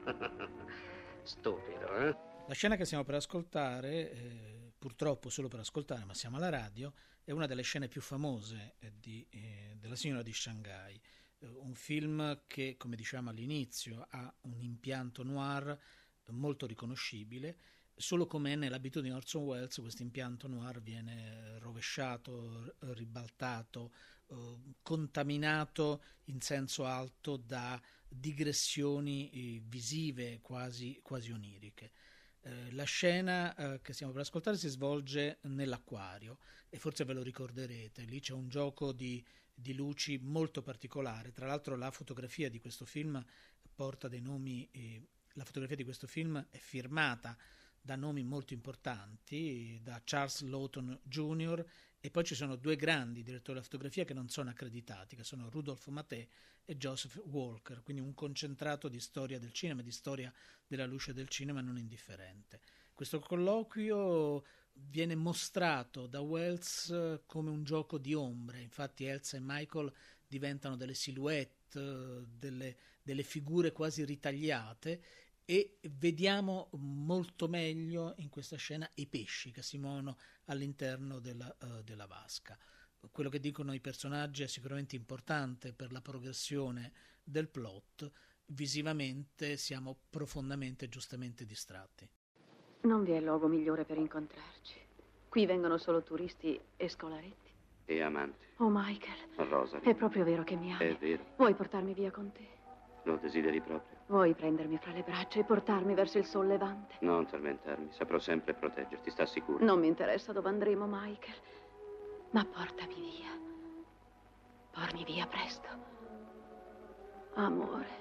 Stupido, eh? La scena che stiamo per ascoltare, purtroppo solo per ascoltare, ma siamo alla radio, è una delle scene più famose della Signora di Shanghai, un film che, come dicevamo all'inizio, ha un impianto noir molto riconoscibile. Solo come è nell'abitudine di Orson Welles, questo impianto noir viene rovesciato, ribaltato, contaminato in senso alto da digressioni visive quasi oniriche. La scena che stiamo per ascoltare si svolge nell'acquario e forse ve lo ricorderete, lì c'è un gioco di luci molto particolare. Tra l'altro la fotografia di questo film porta dei nomi, la fotografia di questo film è firmata da nomi molto importanti, da Charles Lawton Jr., e poi ci sono due grandi direttori della fotografia che non sono accreditati, che sono Rudolf Maté e Joseph Walker, quindi un concentrato di storia del cinema, di storia della luce del cinema non indifferente. Questo colloquio viene mostrato da Welles come un gioco di ombre, infatti Elsa e Michael diventano delle silhouette, delle figure quasi ritagliate, e vediamo molto meglio in questa scena i pesci che si muovono all'interno della vasca. Quello che dicono i personaggi è sicuramente importante per la progressione del plot. Visivamente siamo profondamente e giustamente distratti. Non vi è luogo migliore per incontrarci. Qui vengono solo turisti e scolaretti. E amanti. Oh, Michael. Rosa. È proprio vero che mi ami. È vero. Vuoi portarmi via con te? Lo desideri proprio? Vuoi prendermi fra le braccia e portarmi verso il sol levante? Non tormentarmi, saprò sempre proteggerti, sta sicuro? Non mi interessa dove andremo, Michael. Ma portami via. Pormi via presto. Amore.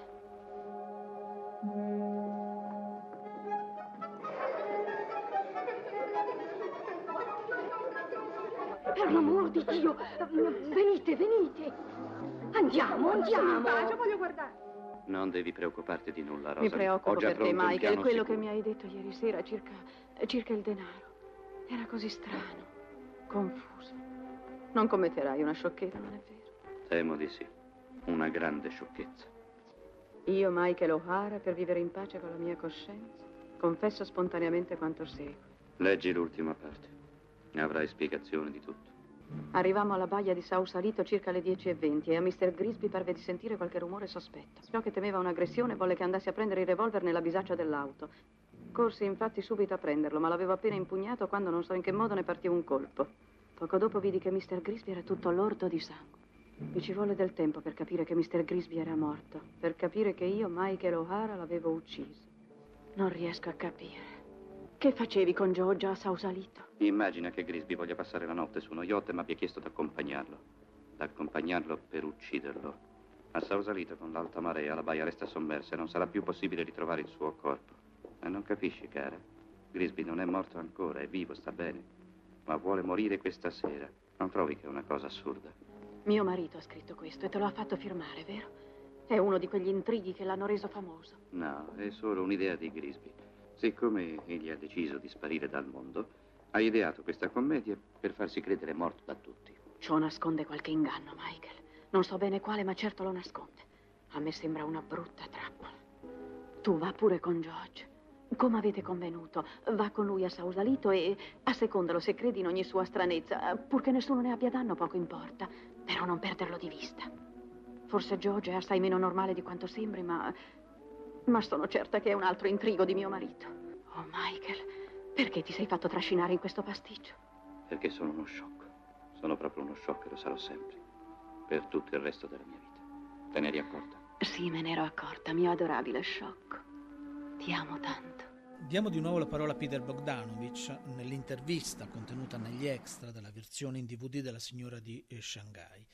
Per l'amor di Dio, venite, venite. Andiamo. Voglio guardare. Non devi preoccuparti di nulla, Rosa. Mi preoccupo per te, Michael. Quello sicuro. che mi hai detto ieri sera circa il denaro. Era così strano, confuso. Non commetterai una sciocchezza, non è vero? Temo di sì. Una grande sciocchezza. Io, Michael O'Hara, per vivere in pace con la mia coscienza, confesso spontaneamente quanto segue. Leggi l'ultima parte. Avrai spiegazione di tutto. Arrivammo alla baia di Sausalito circa alle 10:20 e a Mr. Grisby parve di sentire qualche rumore sospetto. Ciò che temeva un'aggressione volle che andassi a prendere il revolver nella bisaccia dell'auto. Corsi infatti subito a prenderlo, ma l'avevo appena impugnato quando non so in che modo ne partì un colpo. Poco dopo vidi che Mr. Grisby era tutto lordo di sangue. Mi ci volle del tempo per capire che Mr. Grisby era morto, per capire che io, Michael O'Hara, l'avevo ucciso. Non riesco a capire. Che facevi con Georgia a Sausalito? Immagina che Grisby voglia passare la notte su uno yacht e mi abbia chiesto d'accompagnarlo per ucciderlo. A Sausalito, con l'alta marea, la baia resta sommersa e non sarà più possibile ritrovare il suo corpo. E non capisci, cara? Grisby non è morto ancora, è vivo, sta bene. Ma vuole morire questa sera. Non trovi che è una cosa assurda? Mio marito ha scritto questo e te lo ha fatto firmare, vero? È uno di quegli intrighi che l'hanno reso famoso. No, è solo un'idea di Grisby. Siccome egli ha deciso di sparire dal mondo, ha ideato questa commedia per farsi credere morto da tutti. Ciò nasconde qualche inganno, Michael. Non so bene quale, ma certo lo nasconde. A me sembra una brutta trappola. Tu va pure con George. Come avete convenuto, va con lui a Sausalito e assecondalo se credi in ogni sua stranezza. Purché nessuno ne abbia danno, poco importa. Però non perderlo di vista. Forse George è assai meno normale di quanto sembri, ma sono certa che è un altro intrigo di mio marito. Oh, Michael, perché ti sei fatto trascinare in questo pasticcio? Perché sono uno sciocco. Sono proprio uno sciocco e lo sarò sempre. Per tutto il resto della mia vita. Te ne eri accorta? Sì, me ne ero accorta, mio adorabile sciocco. Ti amo tanto. Diamo di nuovo la parola a Peter Bogdanovich nell'intervista contenuta negli extra della versione in DVD della Signora di Shanghai.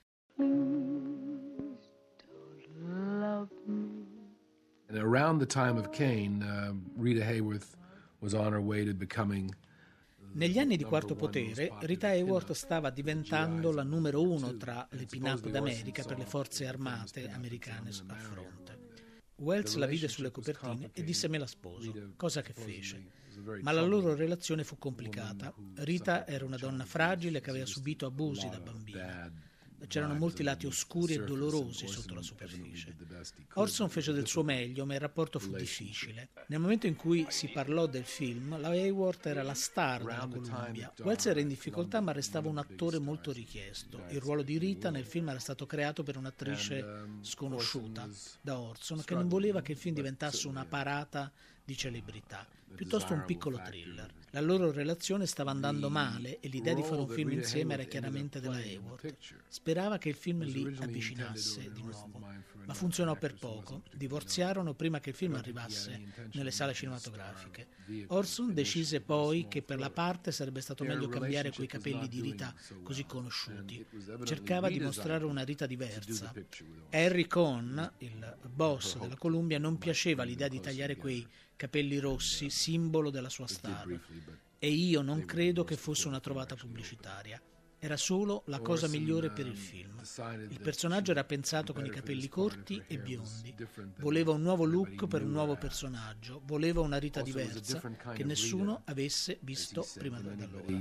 And around the time of Cain, Rita Hayworth was on her way to becoming. Negli anni di Quarto Potere, Rita Hayworth stava diventando la numero uno tra le pin-up d'America per le forze armate americane a fronte. Wells la vide sulle copertine e disse: me la sposo, cosa che fece. Ma la loro relazione fu complicata. Rita era una donna fragile che aveva subito abusi da bambina. C'erano molti lati oscuri e dolorosi sotto la superficie. Orson fece del suo meglio, ma il rapporto fu difficile. Nel momento in cui si parlò del film, la Hayworth era la star della Columbia. Wells era in difficoltà, ma restava un attore molto richiesto. Il ruolo di Rita nel film era stato creato per un'attrice sconosciuta da Orson, che non voleva che il film diventasse una parata di celebrità, piuttosto un piccolo thriller. La loro relazione stava andando male e l'idea di fare un film insieme era chiaramente della Haworth. Sperava che il film li avvicinasse di nuovo, ma funzionò per poco. Divorziarono prima che il film arrivasse nelle sale cinematografiche. Orson decise poi che per la parte sarebbe stato meglio cambiare quei capelli di Rita così conosciuti. Cercava di mostrare una Rita diversa. Harry Cohn, il boss della Columbia, non piaceva l'idea di tagliare quei capelli rossi, simbolo della sua star, e io non credo che fosse una trovata pubblicitaria. Era solo la cosa migliore per il film. Il personaggio era pensato con i capelli corti e biondi. Voleva un nuovo look per un nuovo personaggio. Voleva una Rita diversa che nessuno avesse visto prima da allora.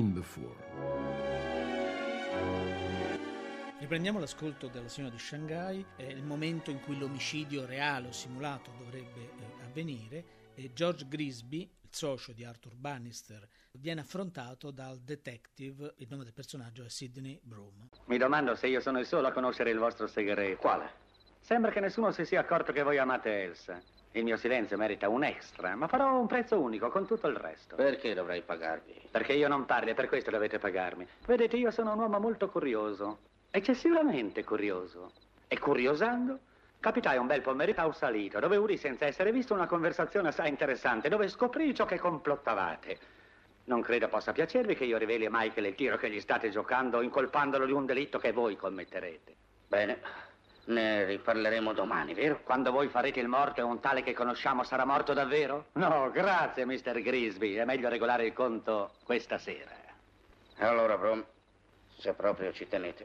Riprendiamo l'ascolto della signora di Shanghai. È il momento in cui l'omicidio reale o simulato dovrebbe avvenire e George Grisby, il socio di Arthur Bannister, viene affrontato dal detective. Il nome del personaggio è Sidney Broom. Mi domando se io sono il solo a conoscere il vostro segreto. Quale? Sembra che nessuno si sia accorto che voi amate Elsa. Il mio silenzio merita un extra, ma farò un prezzo unico con tutto il resto. Perché dovrei pagarvi? Perché io non parli e per questo dovete pagarmi. Vedete, io sono un uomo molto curioso, eccessivamente curioso. E curiosando, capitai un bel pomeriggio a un salito, dove udì senza essere visto una conversazione assai interessante, dove scoprì ciò che complottavate. Non credo possa piacervi che io riveli a Michael il tiro che gli state giocando, incolpandolo di un delitto che voi commetterete. Bene, ne riparleremo domani, vero? Quando voi farete il morto e un tale che conosciamo sarà morto davvero? No, grazie, Mr. Grisby. È meglio regolare il conto questa sera. E allora, Brom, se proprio ci tenete.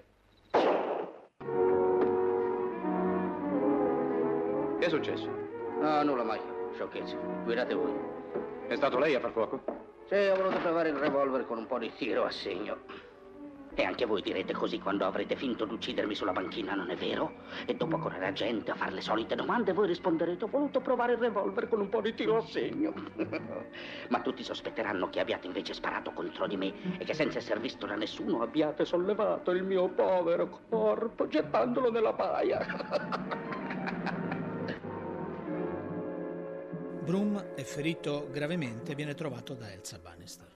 Che è successo? No, nulla mai. Sciocchezze. Guidate voi. È stato lei a far fuoco? Sì, ho voluto provare il revolver con un po' di tiro a segno. E anche voi direte così quando avrete finto di uccidermi sulla banchina, non è vero? E dopo correrà gente a fare le solite domande e voi risponderete: ho voluto provare il revolver con un po' di tiro a segno. Ma tutti sospetteranno che abbiate invece sparato contro di me e che senza essere visto da nessuno abbiate sollevato il mio povero corpo gettandolo nella paia. Broom è ferito gravemente e viene trovato da Elsa Bannister.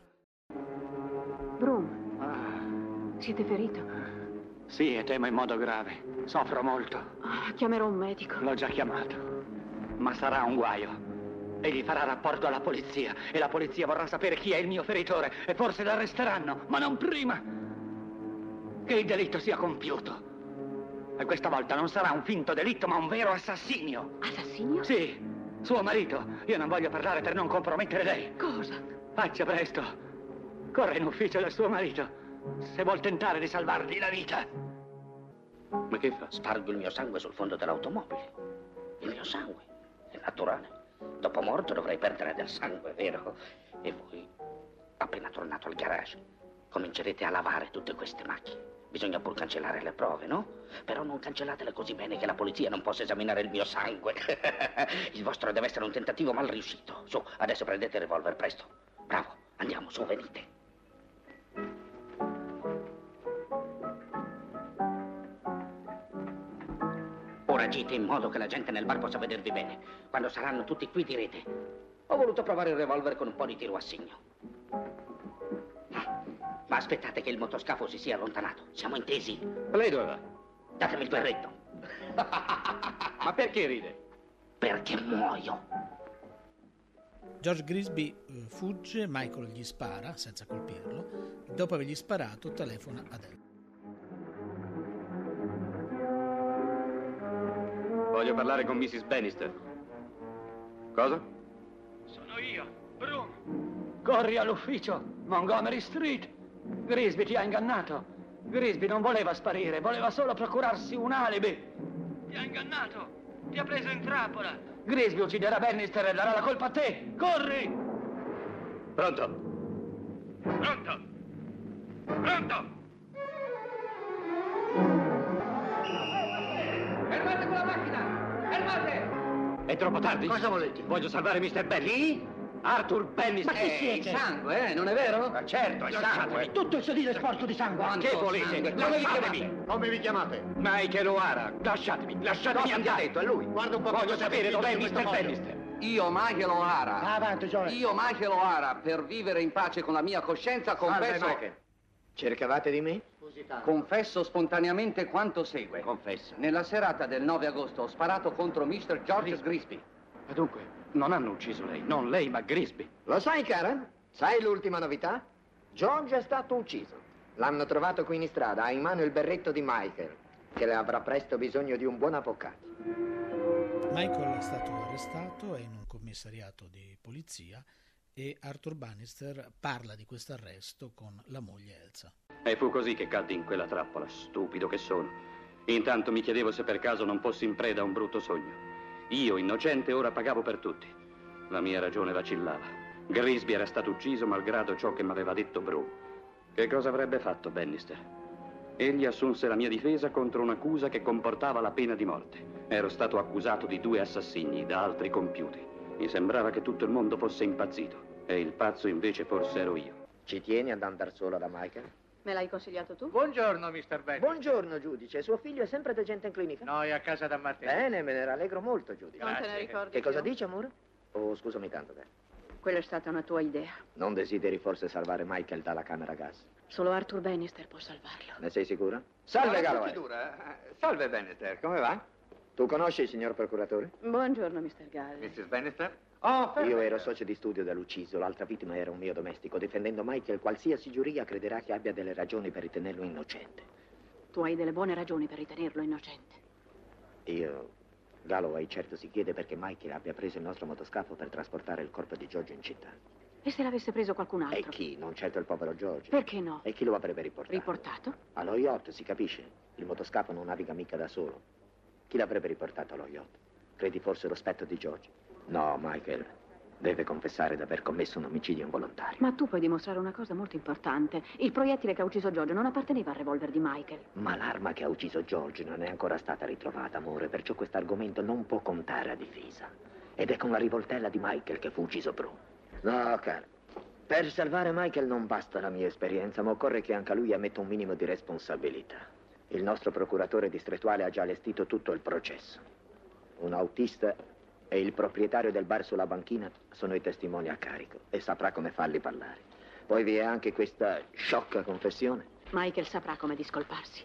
Broom, siete ferito? Sì, e temo in modo grave. Soffro molto. Chiamerò un medico. L'ho già chiamato. Ma sarà un guaio. Egli farà rapporto alla polizia e la polizia vorrà sapere chi è il mio feritore e forse l'arresteranno, ma non prima che il delitto sia compiuto. E questa volta non sarà un finto delitto, ma un vero assassinio. Assassinio? Sì, suo marito. Io non voglio parlare per non compromettere lei. Cosa? Faccia presto. Corra in ufficio del suo marito, se vuol tentare di salvargli la vita. Ma che fa? Spargo il mio sangue sul fondo dell'automobile. Il mio sangue. È naturale. Dopo morto dovrei perdere del sangue, vero? E voi, appena tornato al garage, comincerete a lavare tutte queste macchine. Bisogna pur cancellare le prove, no? Però non cancellatele così bene che la polizia non possa esaminare il mio sangue. Il vostro deve essere un tentativo mal riuscito. Su, adesso prendete il revolver, presto. Bravo, andiamo, su, venite. Ora agite in modo che la gente nel bar possa vedervi bene. Quando saranno tutti qui direte: ho voluto provare il revolver con un po' di tiro a segno. Ma aspettate che il motoscafo si sia allontanato. Siamo intesi? Lei dove va? Datemi il berretto. Ma perché ride? Perché muoio. George Grisby fugge, Michael gli spara senza colpirlo. Dopo avergli sparato telefona ad Elsa. Voglio parlare con Mrs. Bannister. Cosa? Sono io, Broom. Corri all'ufficio, Montgomery Street. Grisby ti ha ingannato. Grisby non voleva sparire, voleva solo procurarsi un alibi. Ti ha ingannato, ti ha preso in trappola. Grisby ucciderà Bannister e darà la colpa a te. Corri! Pronto? Pronto? Pronto? Fermate quella macchina! Fermate! È troppo tardi? Cosa volete? Voglio salvare Mr. Bannister. Chi? Arthur Bannister. Ma chi siete? Il sangue, non è vero? Ma certo, è sangue. Tutto il sedile è sporco di sangue. Che volete? Lasciatemi. Come vi chiamate? Michael O'Hara, lasciatemi Cosa andare. detto? È lui. Guarda un po'. Voglio sapere dov'è Mr. Bannister. Io, Michael O'Hara. Avanti, George. Io, Michael O'Hara, per vivere in pace con la mia coscienza, confesso... Salve, Michael. Cercavate di me? Confesso spontaneamente quanto segue. Confessa. Nella serata del 9 agosto ho sparato contro Mr. George Grisby. Ma dunque? Non hanno ucciso lei, non lei, ma Grisby. Lo sai, Karen? Sai l'ultima novità? George è stato ucciso. L'hanno trovato qui in strada, ha in mano il berretto di Michael, che avrà presto bisogno di un buon avvocato. Michael è stato arrestato, è in un commissariato di polizia e Arthur Bannister parla di questo arresto con la moglie Elsa. E fu così che caddi in quella trappola, stupido che sono. Intanto mi chiedevo se per caso non fossi in preda a un brutto sogno. Io, innocente, ora pagavo per tutti. La mia ragione vacillava. Grisby era stato ucciso malgrado ciò che mi aveva detto Bru. Che cosa avrebbe fatto Bannister? Egli assunse la mia difesa contro un'accusa che comportava la pena di morte. Ero stato accusato di 2 assassinii da altri compiuti. Mi sembrava che tutto il mondo fosse impazzito e il pazzo invece forse ero io. Ci tieni ad andare solo da Michael? Me l'hai consigliato tu? Buongiorno, Mr. Benny. Buongiorno, giudice. Suo figlio è sempre degente in clinica? No, è a casa da Martino. Bene, me ne rallegro molto, giudice. Non te ne ricordi Che cosa più? dice, amore? Oh, scusami tanto, Beh. Quella è stata una tua idea. Non desideri forse salvare Michael dalla camera gas? Solo Arthur Bannister può salvarlo. Ne sei sicura? Salve, Galloway. Salve, Bannister, come va? Tu conosci il signor procuratore? Buongiorno, Mr. Galloway. Mrs. Bannister? Io ero socio di studio dell'ucciso, l'altra vittima era un mio domestico. Difendendo Michael, qualsiasi giuria crederà che abbia delle ragioni per ritenerlo innocente. Tu hai delle buone ragioni per ritenerlo innocente. Galloway certo si chiede perché Michael abbia preso il nostro motoscafo per trasportare il corpo di George in città. E se l'avesse preso qualcun altro? E chi? Non certo il povero George. Perché no? E chi lo avrebbe riportato? Riportato? Allo yacht, si capisce. Il motoscafo non naviga mica da solo. Chi l'avrebbe riportato allo yacht? Credi forse lo spettro di George? No, Michael deve confessare di aver commesso un omicidio involontario. Ma tu puoi dimostrare una cosa molto importante. Il proiettile che ha ucciso George non apparteneva al revolver di Michael. Ma l'arma che ha ucciso George non è ancora stata ritrovata, amore, perciò questo argomento non può contare a difesa. Ed è con la rivoltella di Michael che fu ucciso Bru. No, caro. Per salvare Michael non basta la mia esperienza, ma occorre che anche lui ammetta un minimo di responsabilità. Il nostro procuratore distrettuale ha già allestito tutto il processo. Un autista e il proprietario del bar sulla banchina sono i testimoni a carico e saprà come farli parlare. Poi vi è anche questa sciocca confessione. Michael saprà come discolparsi.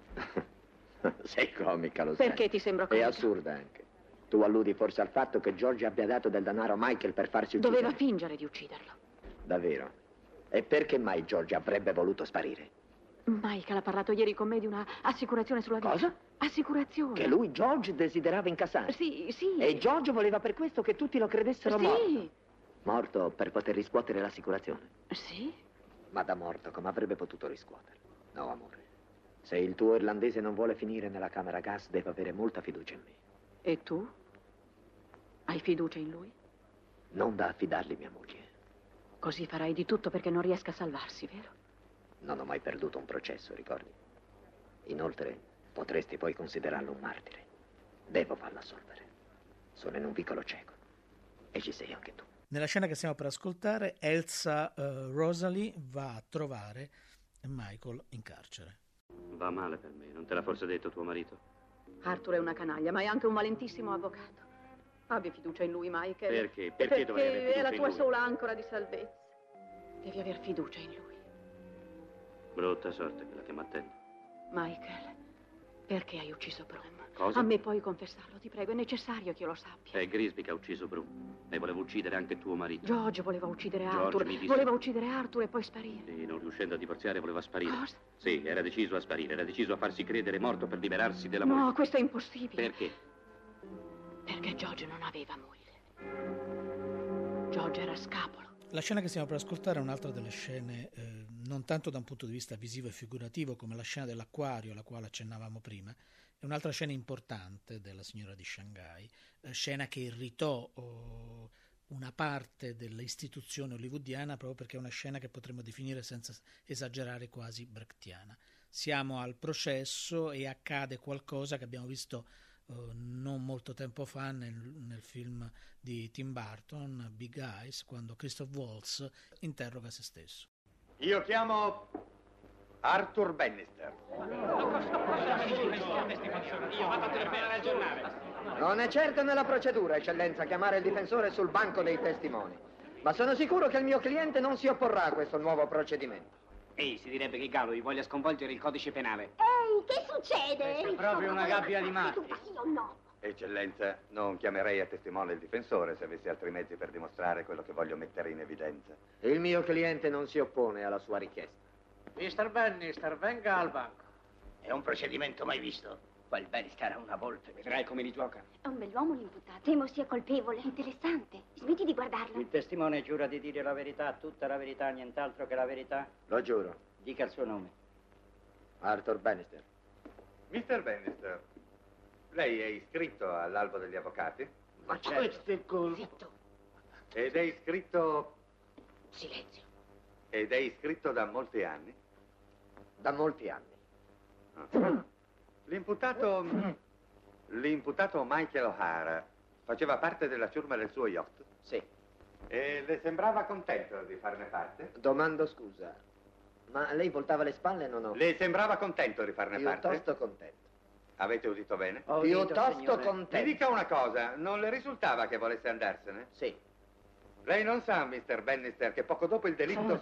Sei comica, lo sai. Perché ti sembro È comica? assurda anche. Tu alludi forse al fatto che George abbia dato del denaro a Michael per farsi uccidere. Doveva fingere di ucciderlo. Davvero? E perché mai George avrebbe voluto sparire? Michael ha parlato ieri con me di una assicurazione sulla vita. Cosa? Assicurazione. Che lui, George, desiderava incassare? Sì, sì. E George voleva per questo che tutti lo credessero morto? Sì. Morto per poter riscuotere l'assicurazione? Sì. Ma da morto come avrebbe potuto riscuoterlo? No, amore. Se il tuo irlandese non vuole finire nella camera gas, deve avere molta fiducia in me. E tu? Hai fiducia in lui? Non da affidargli mia moglie. Così farai di tutto perché non riesca a salvarsi, vero? Non ho mai perduto un processo, ricordi? Inoltre, potresti poi considerarlo un martire. Devo farlo assolvere. Sono in un vicolo cieco. E ci sei anche tu. Nella scena che stiamo per ascoltare, Elsa Rosalie va a trovare Michael in carcere. Va male per me, non te l'ha forse detto tuo marito? Arthur è una canaglia, ma è anche un valentissimo avvocato. Abbi fiducia in lui, Michael. Perché? Perché dovrei aver fiducia è la in tua lui? sola ancora di salvezza. Devi aver fiducia in lui. Brutta sorte quella che mi attende. Michael, perché hai ucciso Brum? Cosa? A me puoi confessarlo, ti prego, è necessario che io lo sappia. È Grisby che ha ucciso Bru e voleva uccidere anche tuo marito. George voleva uccidere George Arthur. mi disse- Voleva uccidere Arthur e poi sparire. E non riuscendo a divorziare voleva sparire. Cosa? Sì, era deciso a sparire, era deciso a farsi credere morto per liberarsi della moglie. No, questo è impossibile. Perché? Perché George non aveva moglie. George era scapolo. La scena che stiamo per ascoltare è un'altra delle scene, non tanto da un punto di vista visivo e figurativo come la scena dell'acquario, alla quale accennavamo prima, è un'altra scena importante della signora di Shanghai, scena che irritò una parte dell'istituzione hollywoodiana proprio perché è una scena che potremmo definire senza esagerare quasi brechtiana. Siamo al processo e accade qualcosa che abbiamo visto non molto tempo fa nel film di Tim Burton, Big Eyes, quando Christoph Waltz interroga se stesso. Io chiamo Arthur Bannister. Io vado a telefonare al giornale. Non è certo nella procedura, eccellenza, chiamare il difensore sul banco dei testimoni. Ma sono sicuro che il mio cliente non si opporrà a questo nuovo procedimento. Ehi, si direbbe che Galloway voglia sconvolgere il codice penale. Ehi, che succede? È proprio una gabbia di matti. Sì o no? Eccellenza, non chiamerei a testimone il difensore se avessi altri mezzi per dimostrare quello che voglio mettere in evidenza. Il mio cliente non si oppone alla sua richiesta. Mr. Bannister, venga al banco. È un procedimento mai visto. Quel Bannister ha una volpe, vedrai come li gioca. È un bell'uomo l'imputato. Temo sia colpevole. Interessante. Smetti di guardarlo. Il testimone giura di dire la verità, tutta la verità, nient'altro che la verità? Lo giuro. Dica il suo nome. Arthur Bannister. Mr. Bannister, lei è iscritto all'albo degli avvocati? Ma questo è Zitto. Ed è iscritto... Silenzio. Ed è iscritto da molti anni? Da molti anni. L'imputato Michael O'Hara faceva parte della ciurma del suo yacht? Sì. E le sembrava contento di farne parte? Domando scusa, ma lei voltava le spalle o no? Le sembrava contento di farne parte? Piuttosto contento. Avete udito bene? Piuttosto contento. Mi dica una cosa, non le risultava che volesse andarsene? Sì. Lei non sa, Mr. Bannister, che poco dopo il delitto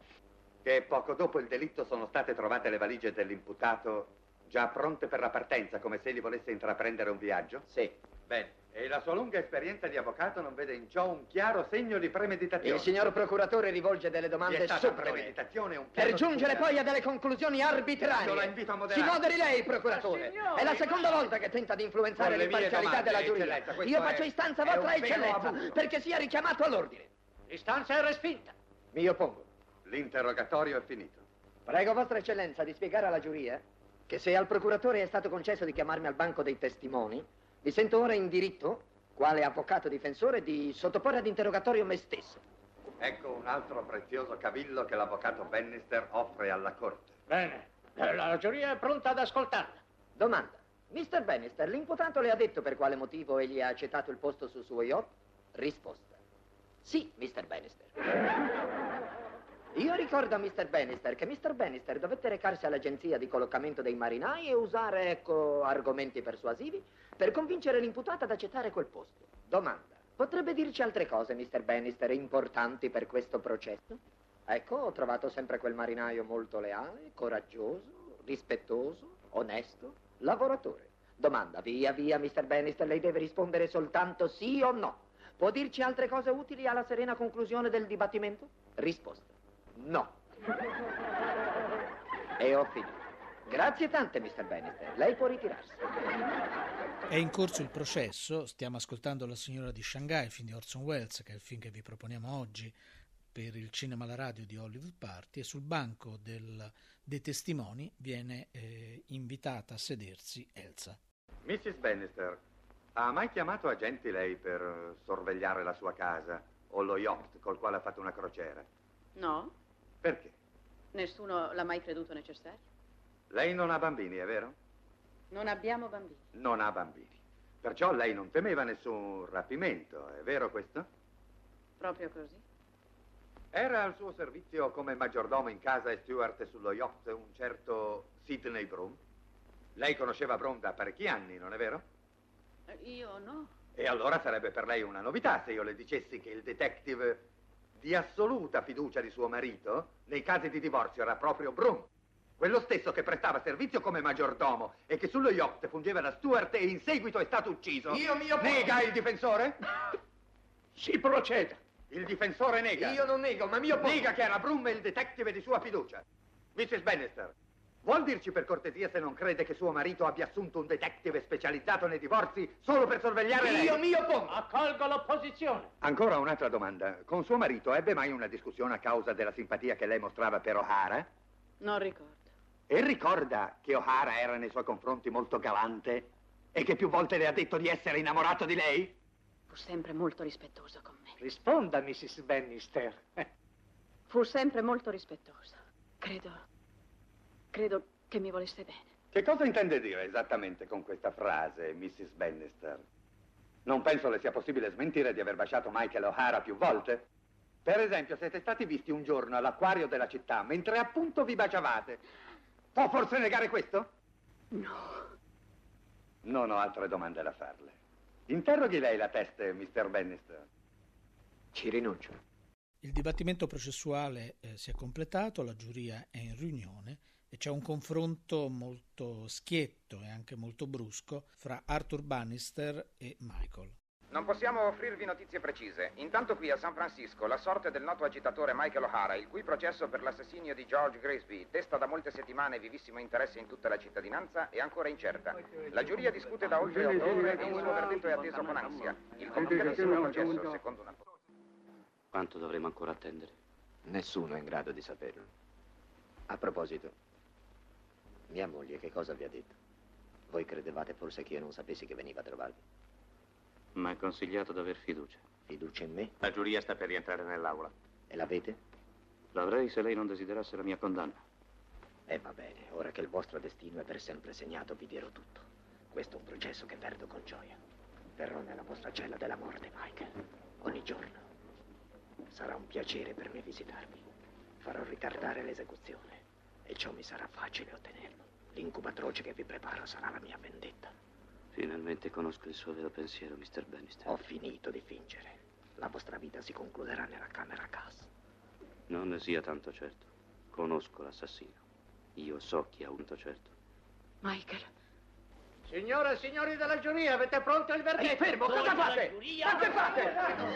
sono state trovate le valigie dell'imputato già pronte per la partenza, come se egli volesse intraprendere un viaggio? Sì. Bene. E la sua lunga esperienza di avvocato non vede in ciò un chiaro segno di premeditazione? Il signor procuratore rivolge delle domande supreme. Premeditazione, un Per giungere poi a delle conclusioni arbitrarie. Io la invito a Si moderare. moderi lei, procuratore. È la seconda volta che tenta di influenzare Con le mie l'imparzialità domande, della giuria. eccellenza, questo Io faccio istanza è vostra un vero eccellenza abuso. perché sia richiamato all'ordine. L'istanza è respinta. Mi oppongo. L'interrogatorio è finito. Prego vostra eccellenza di spiegare alla giuria che se al procuratore è stato concesso di chiamarmi al banco dei testimoni, mi sento ora in diritto, quale avvocato difensore, di sottoporre ad interrogatorio me stesso. Ecco un altro prezioso cavillo che l'avvocato Bannister offre alla corte. Bene, la giuria è pronta ad ascoltarla. Domanda. Mr. Bannister, l'imputato le ha detto per quale motivo egli ha accettato il posto sul suo yacht? Risposta. Sì, Mr. Bannister. Io ricordo a Mr. Bannister che Mr. Bannister dovette recarsi all'agenzia di collocamento dei marinai e usare, ecco, argomenti persuasivi per convincere l'imputato ad accettare quel posto. Domanda. Potrebbe dirci altre cose, Mr. Bannister, importanti per questo processo? Ecco, ho trovato sempre quel marinaio molto leale, coraggioso, rispettoso, onesto, lavoratore. Domanda. Via, Mr. Bannister, lei deve rispondere soltanto sì o no. Può dirci altre cose utili alla serena conclusione del dibattimento? Risposta. No. E ho finito. Grazie tante, Mr. Bannister. Lei può ritirarsi. È in corso il processo, stiamo ascoltando La signora di Shanghai, il film di Orson Welles, che è il film che vi proponiamo oggi per il cinema alla radio di Hollywood Party, e sul banco dei testimoni viene invitata a sedersi Elsa. Mrs. Bannister, ha mai chiamato agenti lei per sorvegliare la sua casa o lo yacht col quale ha fatto una crociera? No, Perché? nessuno l'ha mai creduto necessario. Lei non ha bambini, è vero? Non abbiamo bambini. Non ha bambini. Perciò lei non temeva nessun rapimento, è vero questo? Proprio così. Era al suo servizio come maggiordomo in casa e steward sullo yacht un certo Sidney Broom? Lei conosceva Broom da parecchi anni, non è vero? Io no. E allora sarebbe per lei una novità se io le dicessi che il detective di assoluta fiducia di suo marito nei casi di divorzio era proprio Broom. Quello stesso che prestava servizio come maggiordomo e che sullo yacht fungeva da steward e in seguito è stato ucciso. Io mi oppongo. Nega il difensore? Si proceda. Il difensore nega. Io non nego, ma mi oppongo. Nega che era Broom il detective di sua fiducia. Mrs. Bannister, vuol dirci per cortesia se non crede che suo marito abbia assunto un detective specializzato nei divorzi solo per sorvegliare lei? Io mi oppongo. Accolgo l'opposizione. Ancora un'altra domanda. Con suo marito ebbe mai una discussione a causa della simpatia che lei mostrava per O'Hara? Non ricordo. E ricorda che O'Hara era nei suoi confronti molto galante e che più volte le ha detto di essere innamorato di lei? Fu sempre molto rispettoso con me. Risponda, Mrs. Bannister. Fu sempre molto rispettoso. Credo che mi volesse bene. Che cosa intende dire esattamente con questa frase, Mrs. Bannister? Non penso le sia possibile smentire di aver baciato Michael O'Hara più volte. Per esempio, siete stati visti un giorno all'acquario della città mentre appunto vi baciavate. Può forse negare questo? No. Non ho altre domande da farle. Interroghi lei la teste, Mr. Bannister. Ci rinuncio. Il dibattimento processuale si è completato, la giuria è in riunione e c'è un confronto molto schietto e anche molto brusco fra Arthur Bannister e Michael. Non possiamo offrirvi notizie precise. Intanto qui a San Francisco la sorte del noto agitatore Michael O'Hara, il cui processo per l'assassinio di George Grisby desta da molte settimane vivissimo interesse in tutta la cittadinanza, è ancora incerta. La giuria discute da oltre 8 ore e il suo verdetto è atteso con ansia. Il complicatissimo processo, secondo una... Quanto dovremo ancora attendere? Nessuno è in grado di saperlo. A proposito, mia moglie che cosa vi ha detto? Voi credevate forse che io non sapessi che veniva a trovarvi? Mi ha consigliato d'aver fiducia. Fiducia in me? La giuria sta per rientrare nell'aula. E l'avete? L'avrei se lei non desiderasse la mia condanna. Va bene, ora che il vostro destino è per sempre segnato, vi dirò tutto. Questo è un processo che perdo con gioia. Verrò nella vostra cella della morte, Michael, ogni giorno. Sarà un piacere per me visitarvi. Farò ritardare l'esecuzione e ciò mi sarà facile ottenerlo. L'incubo atroce che vi preparo sarà la mia vendetta. Finalmente conosco il suo vero pensiero, Mr. Bannister. Ho finito di fingere. La vostra vita si concluderà nella camera a gas. Non ne sia tanto certo. Conosco l'assassino. Io so chi ha avuto certo. Michael. Signore e signori della giuria, avete pronto il verdetto? Fermo, cosa fate? Cosa fate?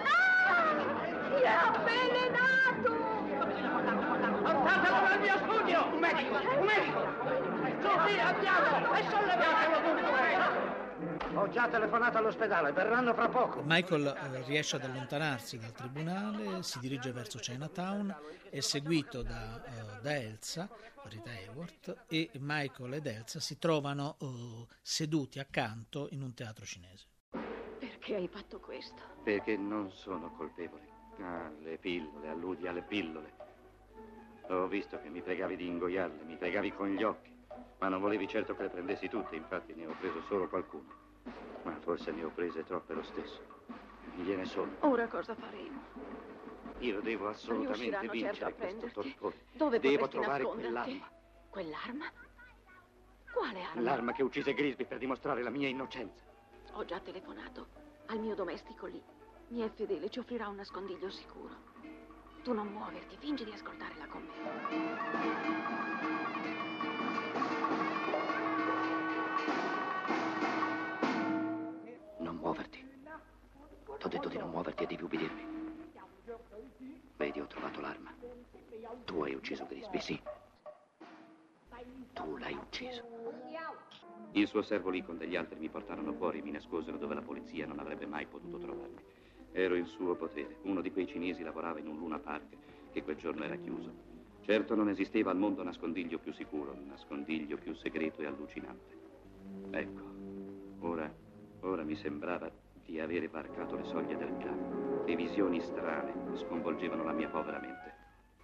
No! Si è avvelenato! Portatelo dal mio studio! Un medico! Un medico! Su, via, andiamo! E sollevatelo dunque! Ho già telefonato all'ospedale, verranno fra poco. Michael riesce ad allontanarsi dal tribunale, si dirige verso Chinatown, è seguito da Elsa, Rita Hayworth, e Michael ed Elsa si trovano seduti accanto in un teatro cinese. Perché hai fatto questo? Perché non sono colpevole. Ah, le pillole, alludi alle pillole. Ho visto che mi pregavi di ingoiarle, mi pregavi con gli occhi, ma non volevi certo che le prendessi tutte, infatti ne ho preso solo qualcuno. Ma forse ne ho prese troppe lo stesso. Mi viene solo. Ora cosa faremo? Io devo assolutamente vincere certo a questo prenderti. torpore. Dove devo potresti trovare nasconderti? quell'arma. Quell'arma? Quale arma? L'arma che uccise Grisby per dimostrare la mia innocenza. Ho già telefonato al mio domestico lì. Mi è fedele, ci offrirà un nascondiglio sicuro. Tu non muoverti, fingi di ascoltarla con me. Non muoverti. T'ho detto di non muoverti e devi ubbidirmi. Vedi, ho trovato l'arma. Tu hai ucciso Grisby, sì. Tu l'hai ucciso. Il suo servo lì con degli altri mi portarono fuori e mi nascosero dove la polizia non avrebbe mai potuto trovarmi. Ero in suo potere. Uno di quei cinesi lavorava in un Luna Park che quel giorno era chiuso. Certo non esisteva al mondo nascondiglio più sicuro, nascondiglio più segreto e allucinante. Ecco, ora mi sembrava di avere varcato le soglie del piano. E visioni strane sconvolgevano la mia povera mente.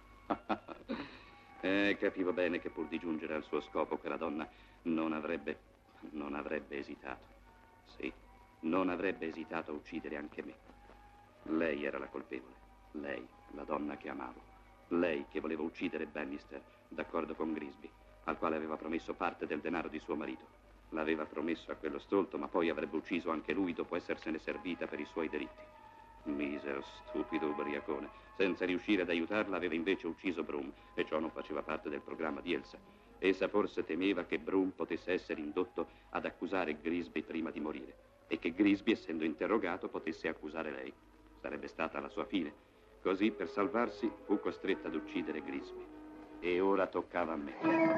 Capivo bene che pur di giungere al suo scopo quella donna non avrebbe esitato. Sì, non avrebbe esitato a uccidere anche me. Lei era la colpevole. Lei, la donna che amavo. Lei che voleva uccidere Bannister, d'accordo con Grisby, al quale aveva promesso parte del denaro di suo marito. L'aveva promesso a quello stolto, ma poi avrebbe ucciso anche lui dopo essersene servita per i suoi delitti. Misero, stupido ubriacone. Senza riuscire ad aiutarla, aveva invece ucciso Broom, e ciò non faceva parte del programma di Elsa. Essa forse temeva che Broom potesse essere indotto ad accusare Grisby prima di morire, e che Grisby, essendo interrogato, potesse accusare lei. Sarebbe stata la sua fine. Così, per salvarsi, fu costretta ad uccidere Grisby. E ora toccava a me.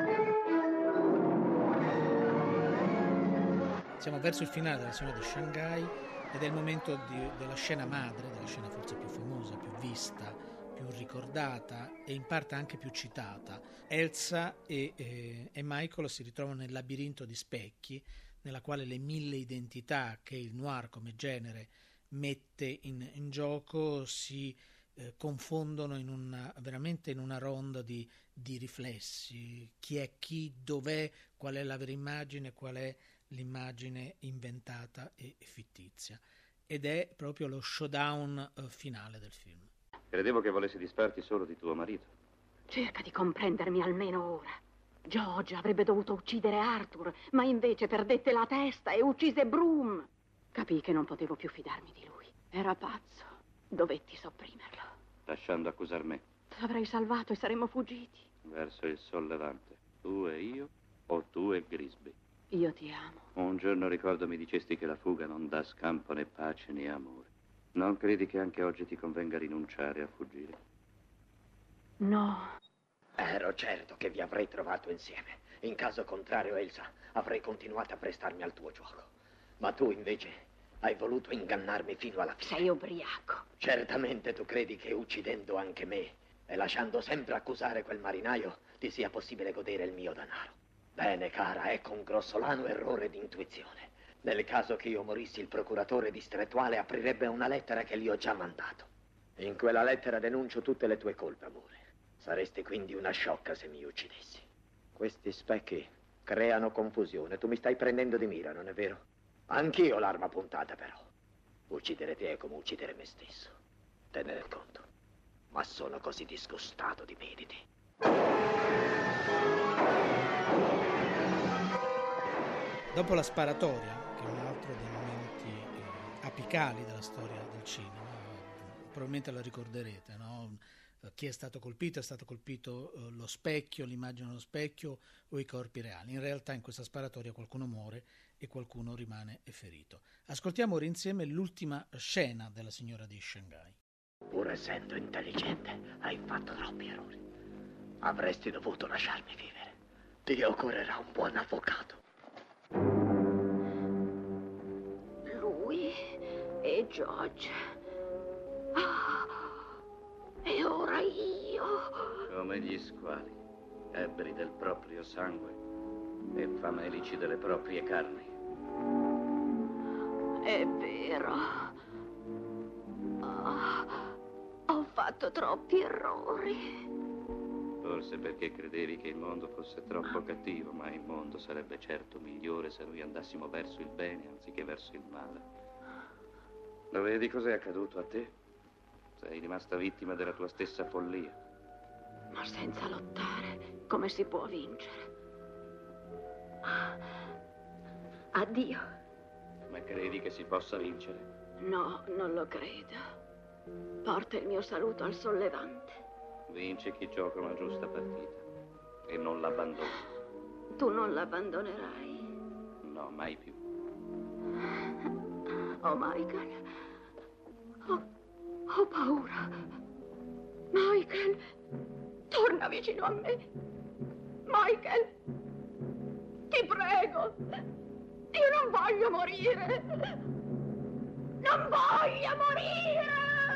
Siamo verso il finale della Signora di Shanghai ed è il momento della scena madre, della scena forse più famosa, più vista, più ricordata e in parte anche più citata. Elsa e Michael si ritrovano nel labirinto di specchi nella quale le 1000 identità che il noir come genere mette in gioco si confondono veramente in una ronda di riflessi. Chi è chi, dov'è, qual è la vera immagine, qual è l'immagine inventata e fittizia. Ed è proprio lo showdown finale del film. Credevo che volessi disfarti solo di tuo marito. Cerca di comprendermi almeno ora. George avrebbe dovuto uccidere Arthur, ma invece perdette la testa e uccise Broom. Capii che non potevo più fidarmi di lui. Era pazzo. Dovetti sopprimerlo. Lasciando accusar me. L'avrei salvato e saremmo fuggiti. Verso il sollevante. Tu e io o tu e Grisby? Io ti amo. Un giorno ricordo mi dicesti che la fuga non dà scampo né pace né amore. Non credi che anche oggi ti convenga rinunciare a fuggire? No. Ero certo che vi avrei trovato insieme. In caso contrario, Elsa, avrei continuato a prestarmi al tuo gioco. Ma tu, invece, hai voluto ingannarmi fino alla fine. Sei ubriaco. Certamente tu credi che uccidendo anche me e lasciando sempre accusare quel marinaio ti sia possibile godere il mio denaro. Bene, cara, ecco un grossolano errore di intuizione. Nel caso che io morissi, il procuratore distrettuale aprirebbe una lettera che gli ho già mandato. In quella lettera denuncio tutte le tue colpe, amore. Saresti quindi una sciocca se mi uccidessi. Questi specchi creano confusione. Tu mi stai prendendo di mira, non è vero? Anch'io ho l'arma puntata, però. Uccidere te è come uccidere me stesso. Tenere conto. Ma sono così disgustato di me di te. Dopo la sparatoria, che è un altro dei momenti apicali della storia del cinema, probabilmente la ricorderete, no? Chi è stato colpito lo specchio, l'immagine dello specchio o i corpi reali. In realtà in questa sparatoria qualcuno muore e qualcuno rimane ferito. Ascoltiamo ora insieme l'ultima scena della signora di Shanghai. Pur essendo intelligente, hai fatto troppi errori. Avresti dovuto lasciarmi vivere. Ti occorrerà un buon avvocato. Lui e George. E ora io. Come gli squali, ebbri del proprio sangue e famelici delle proprie carni. È vero. Ho fatto troppi errori. Forse perché credevi che il mondo fosse troppo cattivo, ma il mondo sarebbe certo migliore se noi andassimo verso il bene anziché verso il male. Lo vedi cos'è accaduto a te? Sei rimasta vittima della tua stessa follia. Ma senza lottare, come si può vincere? Addio. Ma credi che si possa vincere? No, non lo credo. Porta il mio saluto al sollevante. Vince chi gioca una giusta partita e non l'abbandona. Tu non l'abbandonerai. No, mai più. Oh, Michael. Ho paura. Michael, torna vicino a me. Michael, ti prego. Io non voglio morire. Non voglio morire.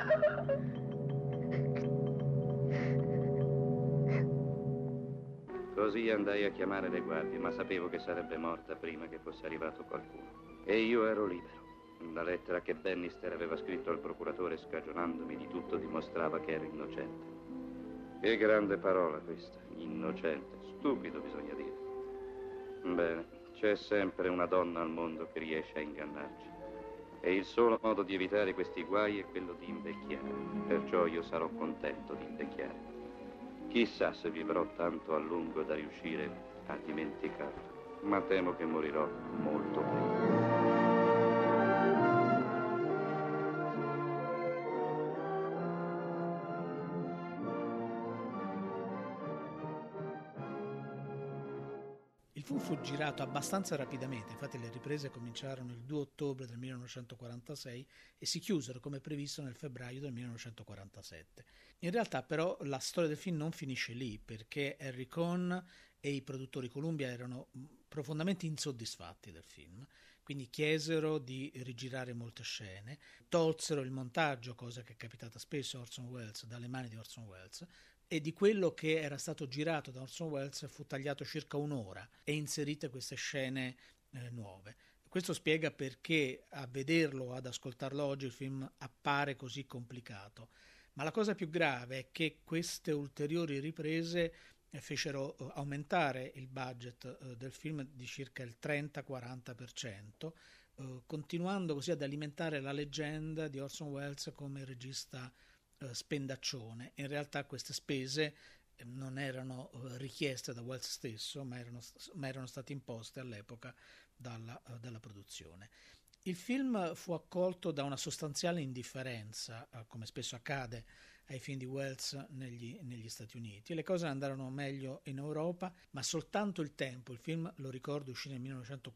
Così andai a chiamare le guardie, ma sapevo che sarebbe morta prima che fosse arrivato qualcuno. E io ero libero. La lettera che Bannister aveva scritto al procuratore scagionandomi di tutto dimostrava che ero innocente. Che grande parola questa, innocente. Stupido, bisogna dire. Bene, c'è sempre una donna al mondo che riesce a ingannarci. E il solo modo di evitare questi guai è quello di invecchiare. Perciò io sarò contento di invecchiare. Chissà se vivrò tanto a lungo da riuscire a dimenticarlo. Ma temo che morirò molto prima. Il film fu girato abbastanza rapidamente, infatti le riprese cominciarono il 2 ottobre del 1946 e si chiusero come previsto nel febbraio del 1947. In realtà però la storia del film non finisce lì, perché Harry Cohn e i produttori Columbia erano profondamente insoddisfatti del film, quindi chiesero di rigirare molte scene, tolsero il montaggio, cosa che è capitata spesso a Orson Welles, dalle mani di Orson Welles, e di quello che era stato girato da Orson Welles fu tagliato circa un'ora e inserite queste scene nuove. Questo spiega perché a vederlo, ad ascoltarlo oggi, il film appare così complicato. Ma la cosa più grave è che queste ulteriori riprese fecero aumentare il budget del film di circa il 30-40%, continuando così ad alimentare la leggenda di Orson Welles come regista spendaccione. In realtà queste spese non erano richieste da Welles stesso, ma erano state imposte all'epoca dalla produzione. Il film fu accolto da una sostanziale indifferenza, come spesso accade ai film di Welles negli Stati Uniti. Le cose andarono meglio in Europa, ma soltanto il tempo, il film, lo ricordo, uscì nel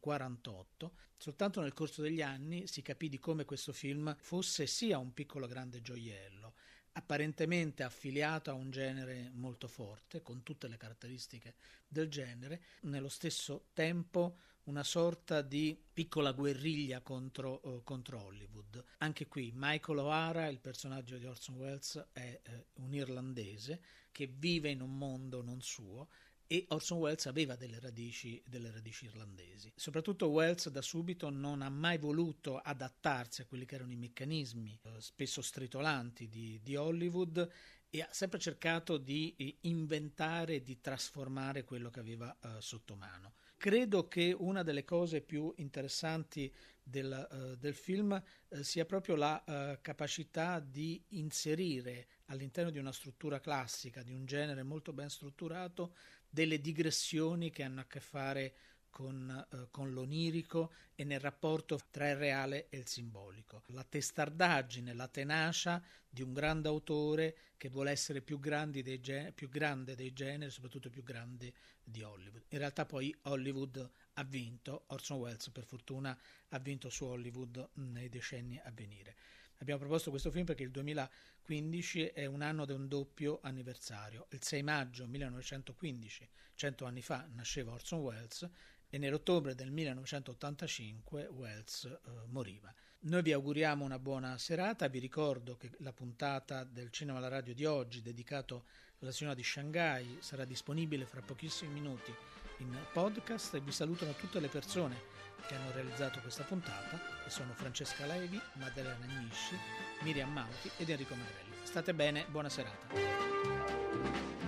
1948, soltanto nel corso degli anni si capì di come questo film fosse sia un piccolo grande gioiello, apparentemente affiliato a un genere molto forte, con tutte le caratteristiche del genere, nello stesso tempo una sorta di piccola guerriglia contro Hollywood. Anche qui Michael O'Hara, il personaggio di Orson Welles, è un irlandese che vive in un mondo non suo, e Orson Welles aveva delle radici irlandesi. Soprattutto Welles da subito non ha mai voluto adattarsi a quelli che erano i meccanismi spesso stritolanti di Hollywood, e ha sempre cercato di inventare e di trasformare quello che aveva sotto mano. Credo che una delle cose più interessanti del film sia proprio la capacità di inserire all'interno di una struttura classica, di un genere molto ben strutturato, delle digressioni che hanno a che fare con l'onirico e nel rapporto tra il reale e il simbolico. La testardaggine, la tenacia di un grande autore che vuole essere più grande dei generi, soprattutto più grande di Hollywood. In realtà poi Hollywood ha vinto, Orson Welles per fortuna ha vinto su Hollywood nei decenni a venire. Abbiamo proposto questo film perché il 2015 è un anno di un doppio anniversario. Il 6 maggio 1915, 100 anni fa, nasceva Orson Welles, e nell'ottobre del 1985 Welles moriva. Noi vi auguriamo una buona serata, vi ricordo che la puntata del Cinema alla Radio di oggi, dedicato alla signora di Shanghai, sarà disponibile fra pochissimi minuti in podcast, e vi salutano tutte le persone che hanno realizzato questa puntata, e sono Francesca Levi, Maddalena Agnisci, Miriam Mauti ed Enrico Magrelli. State bene, buona serata.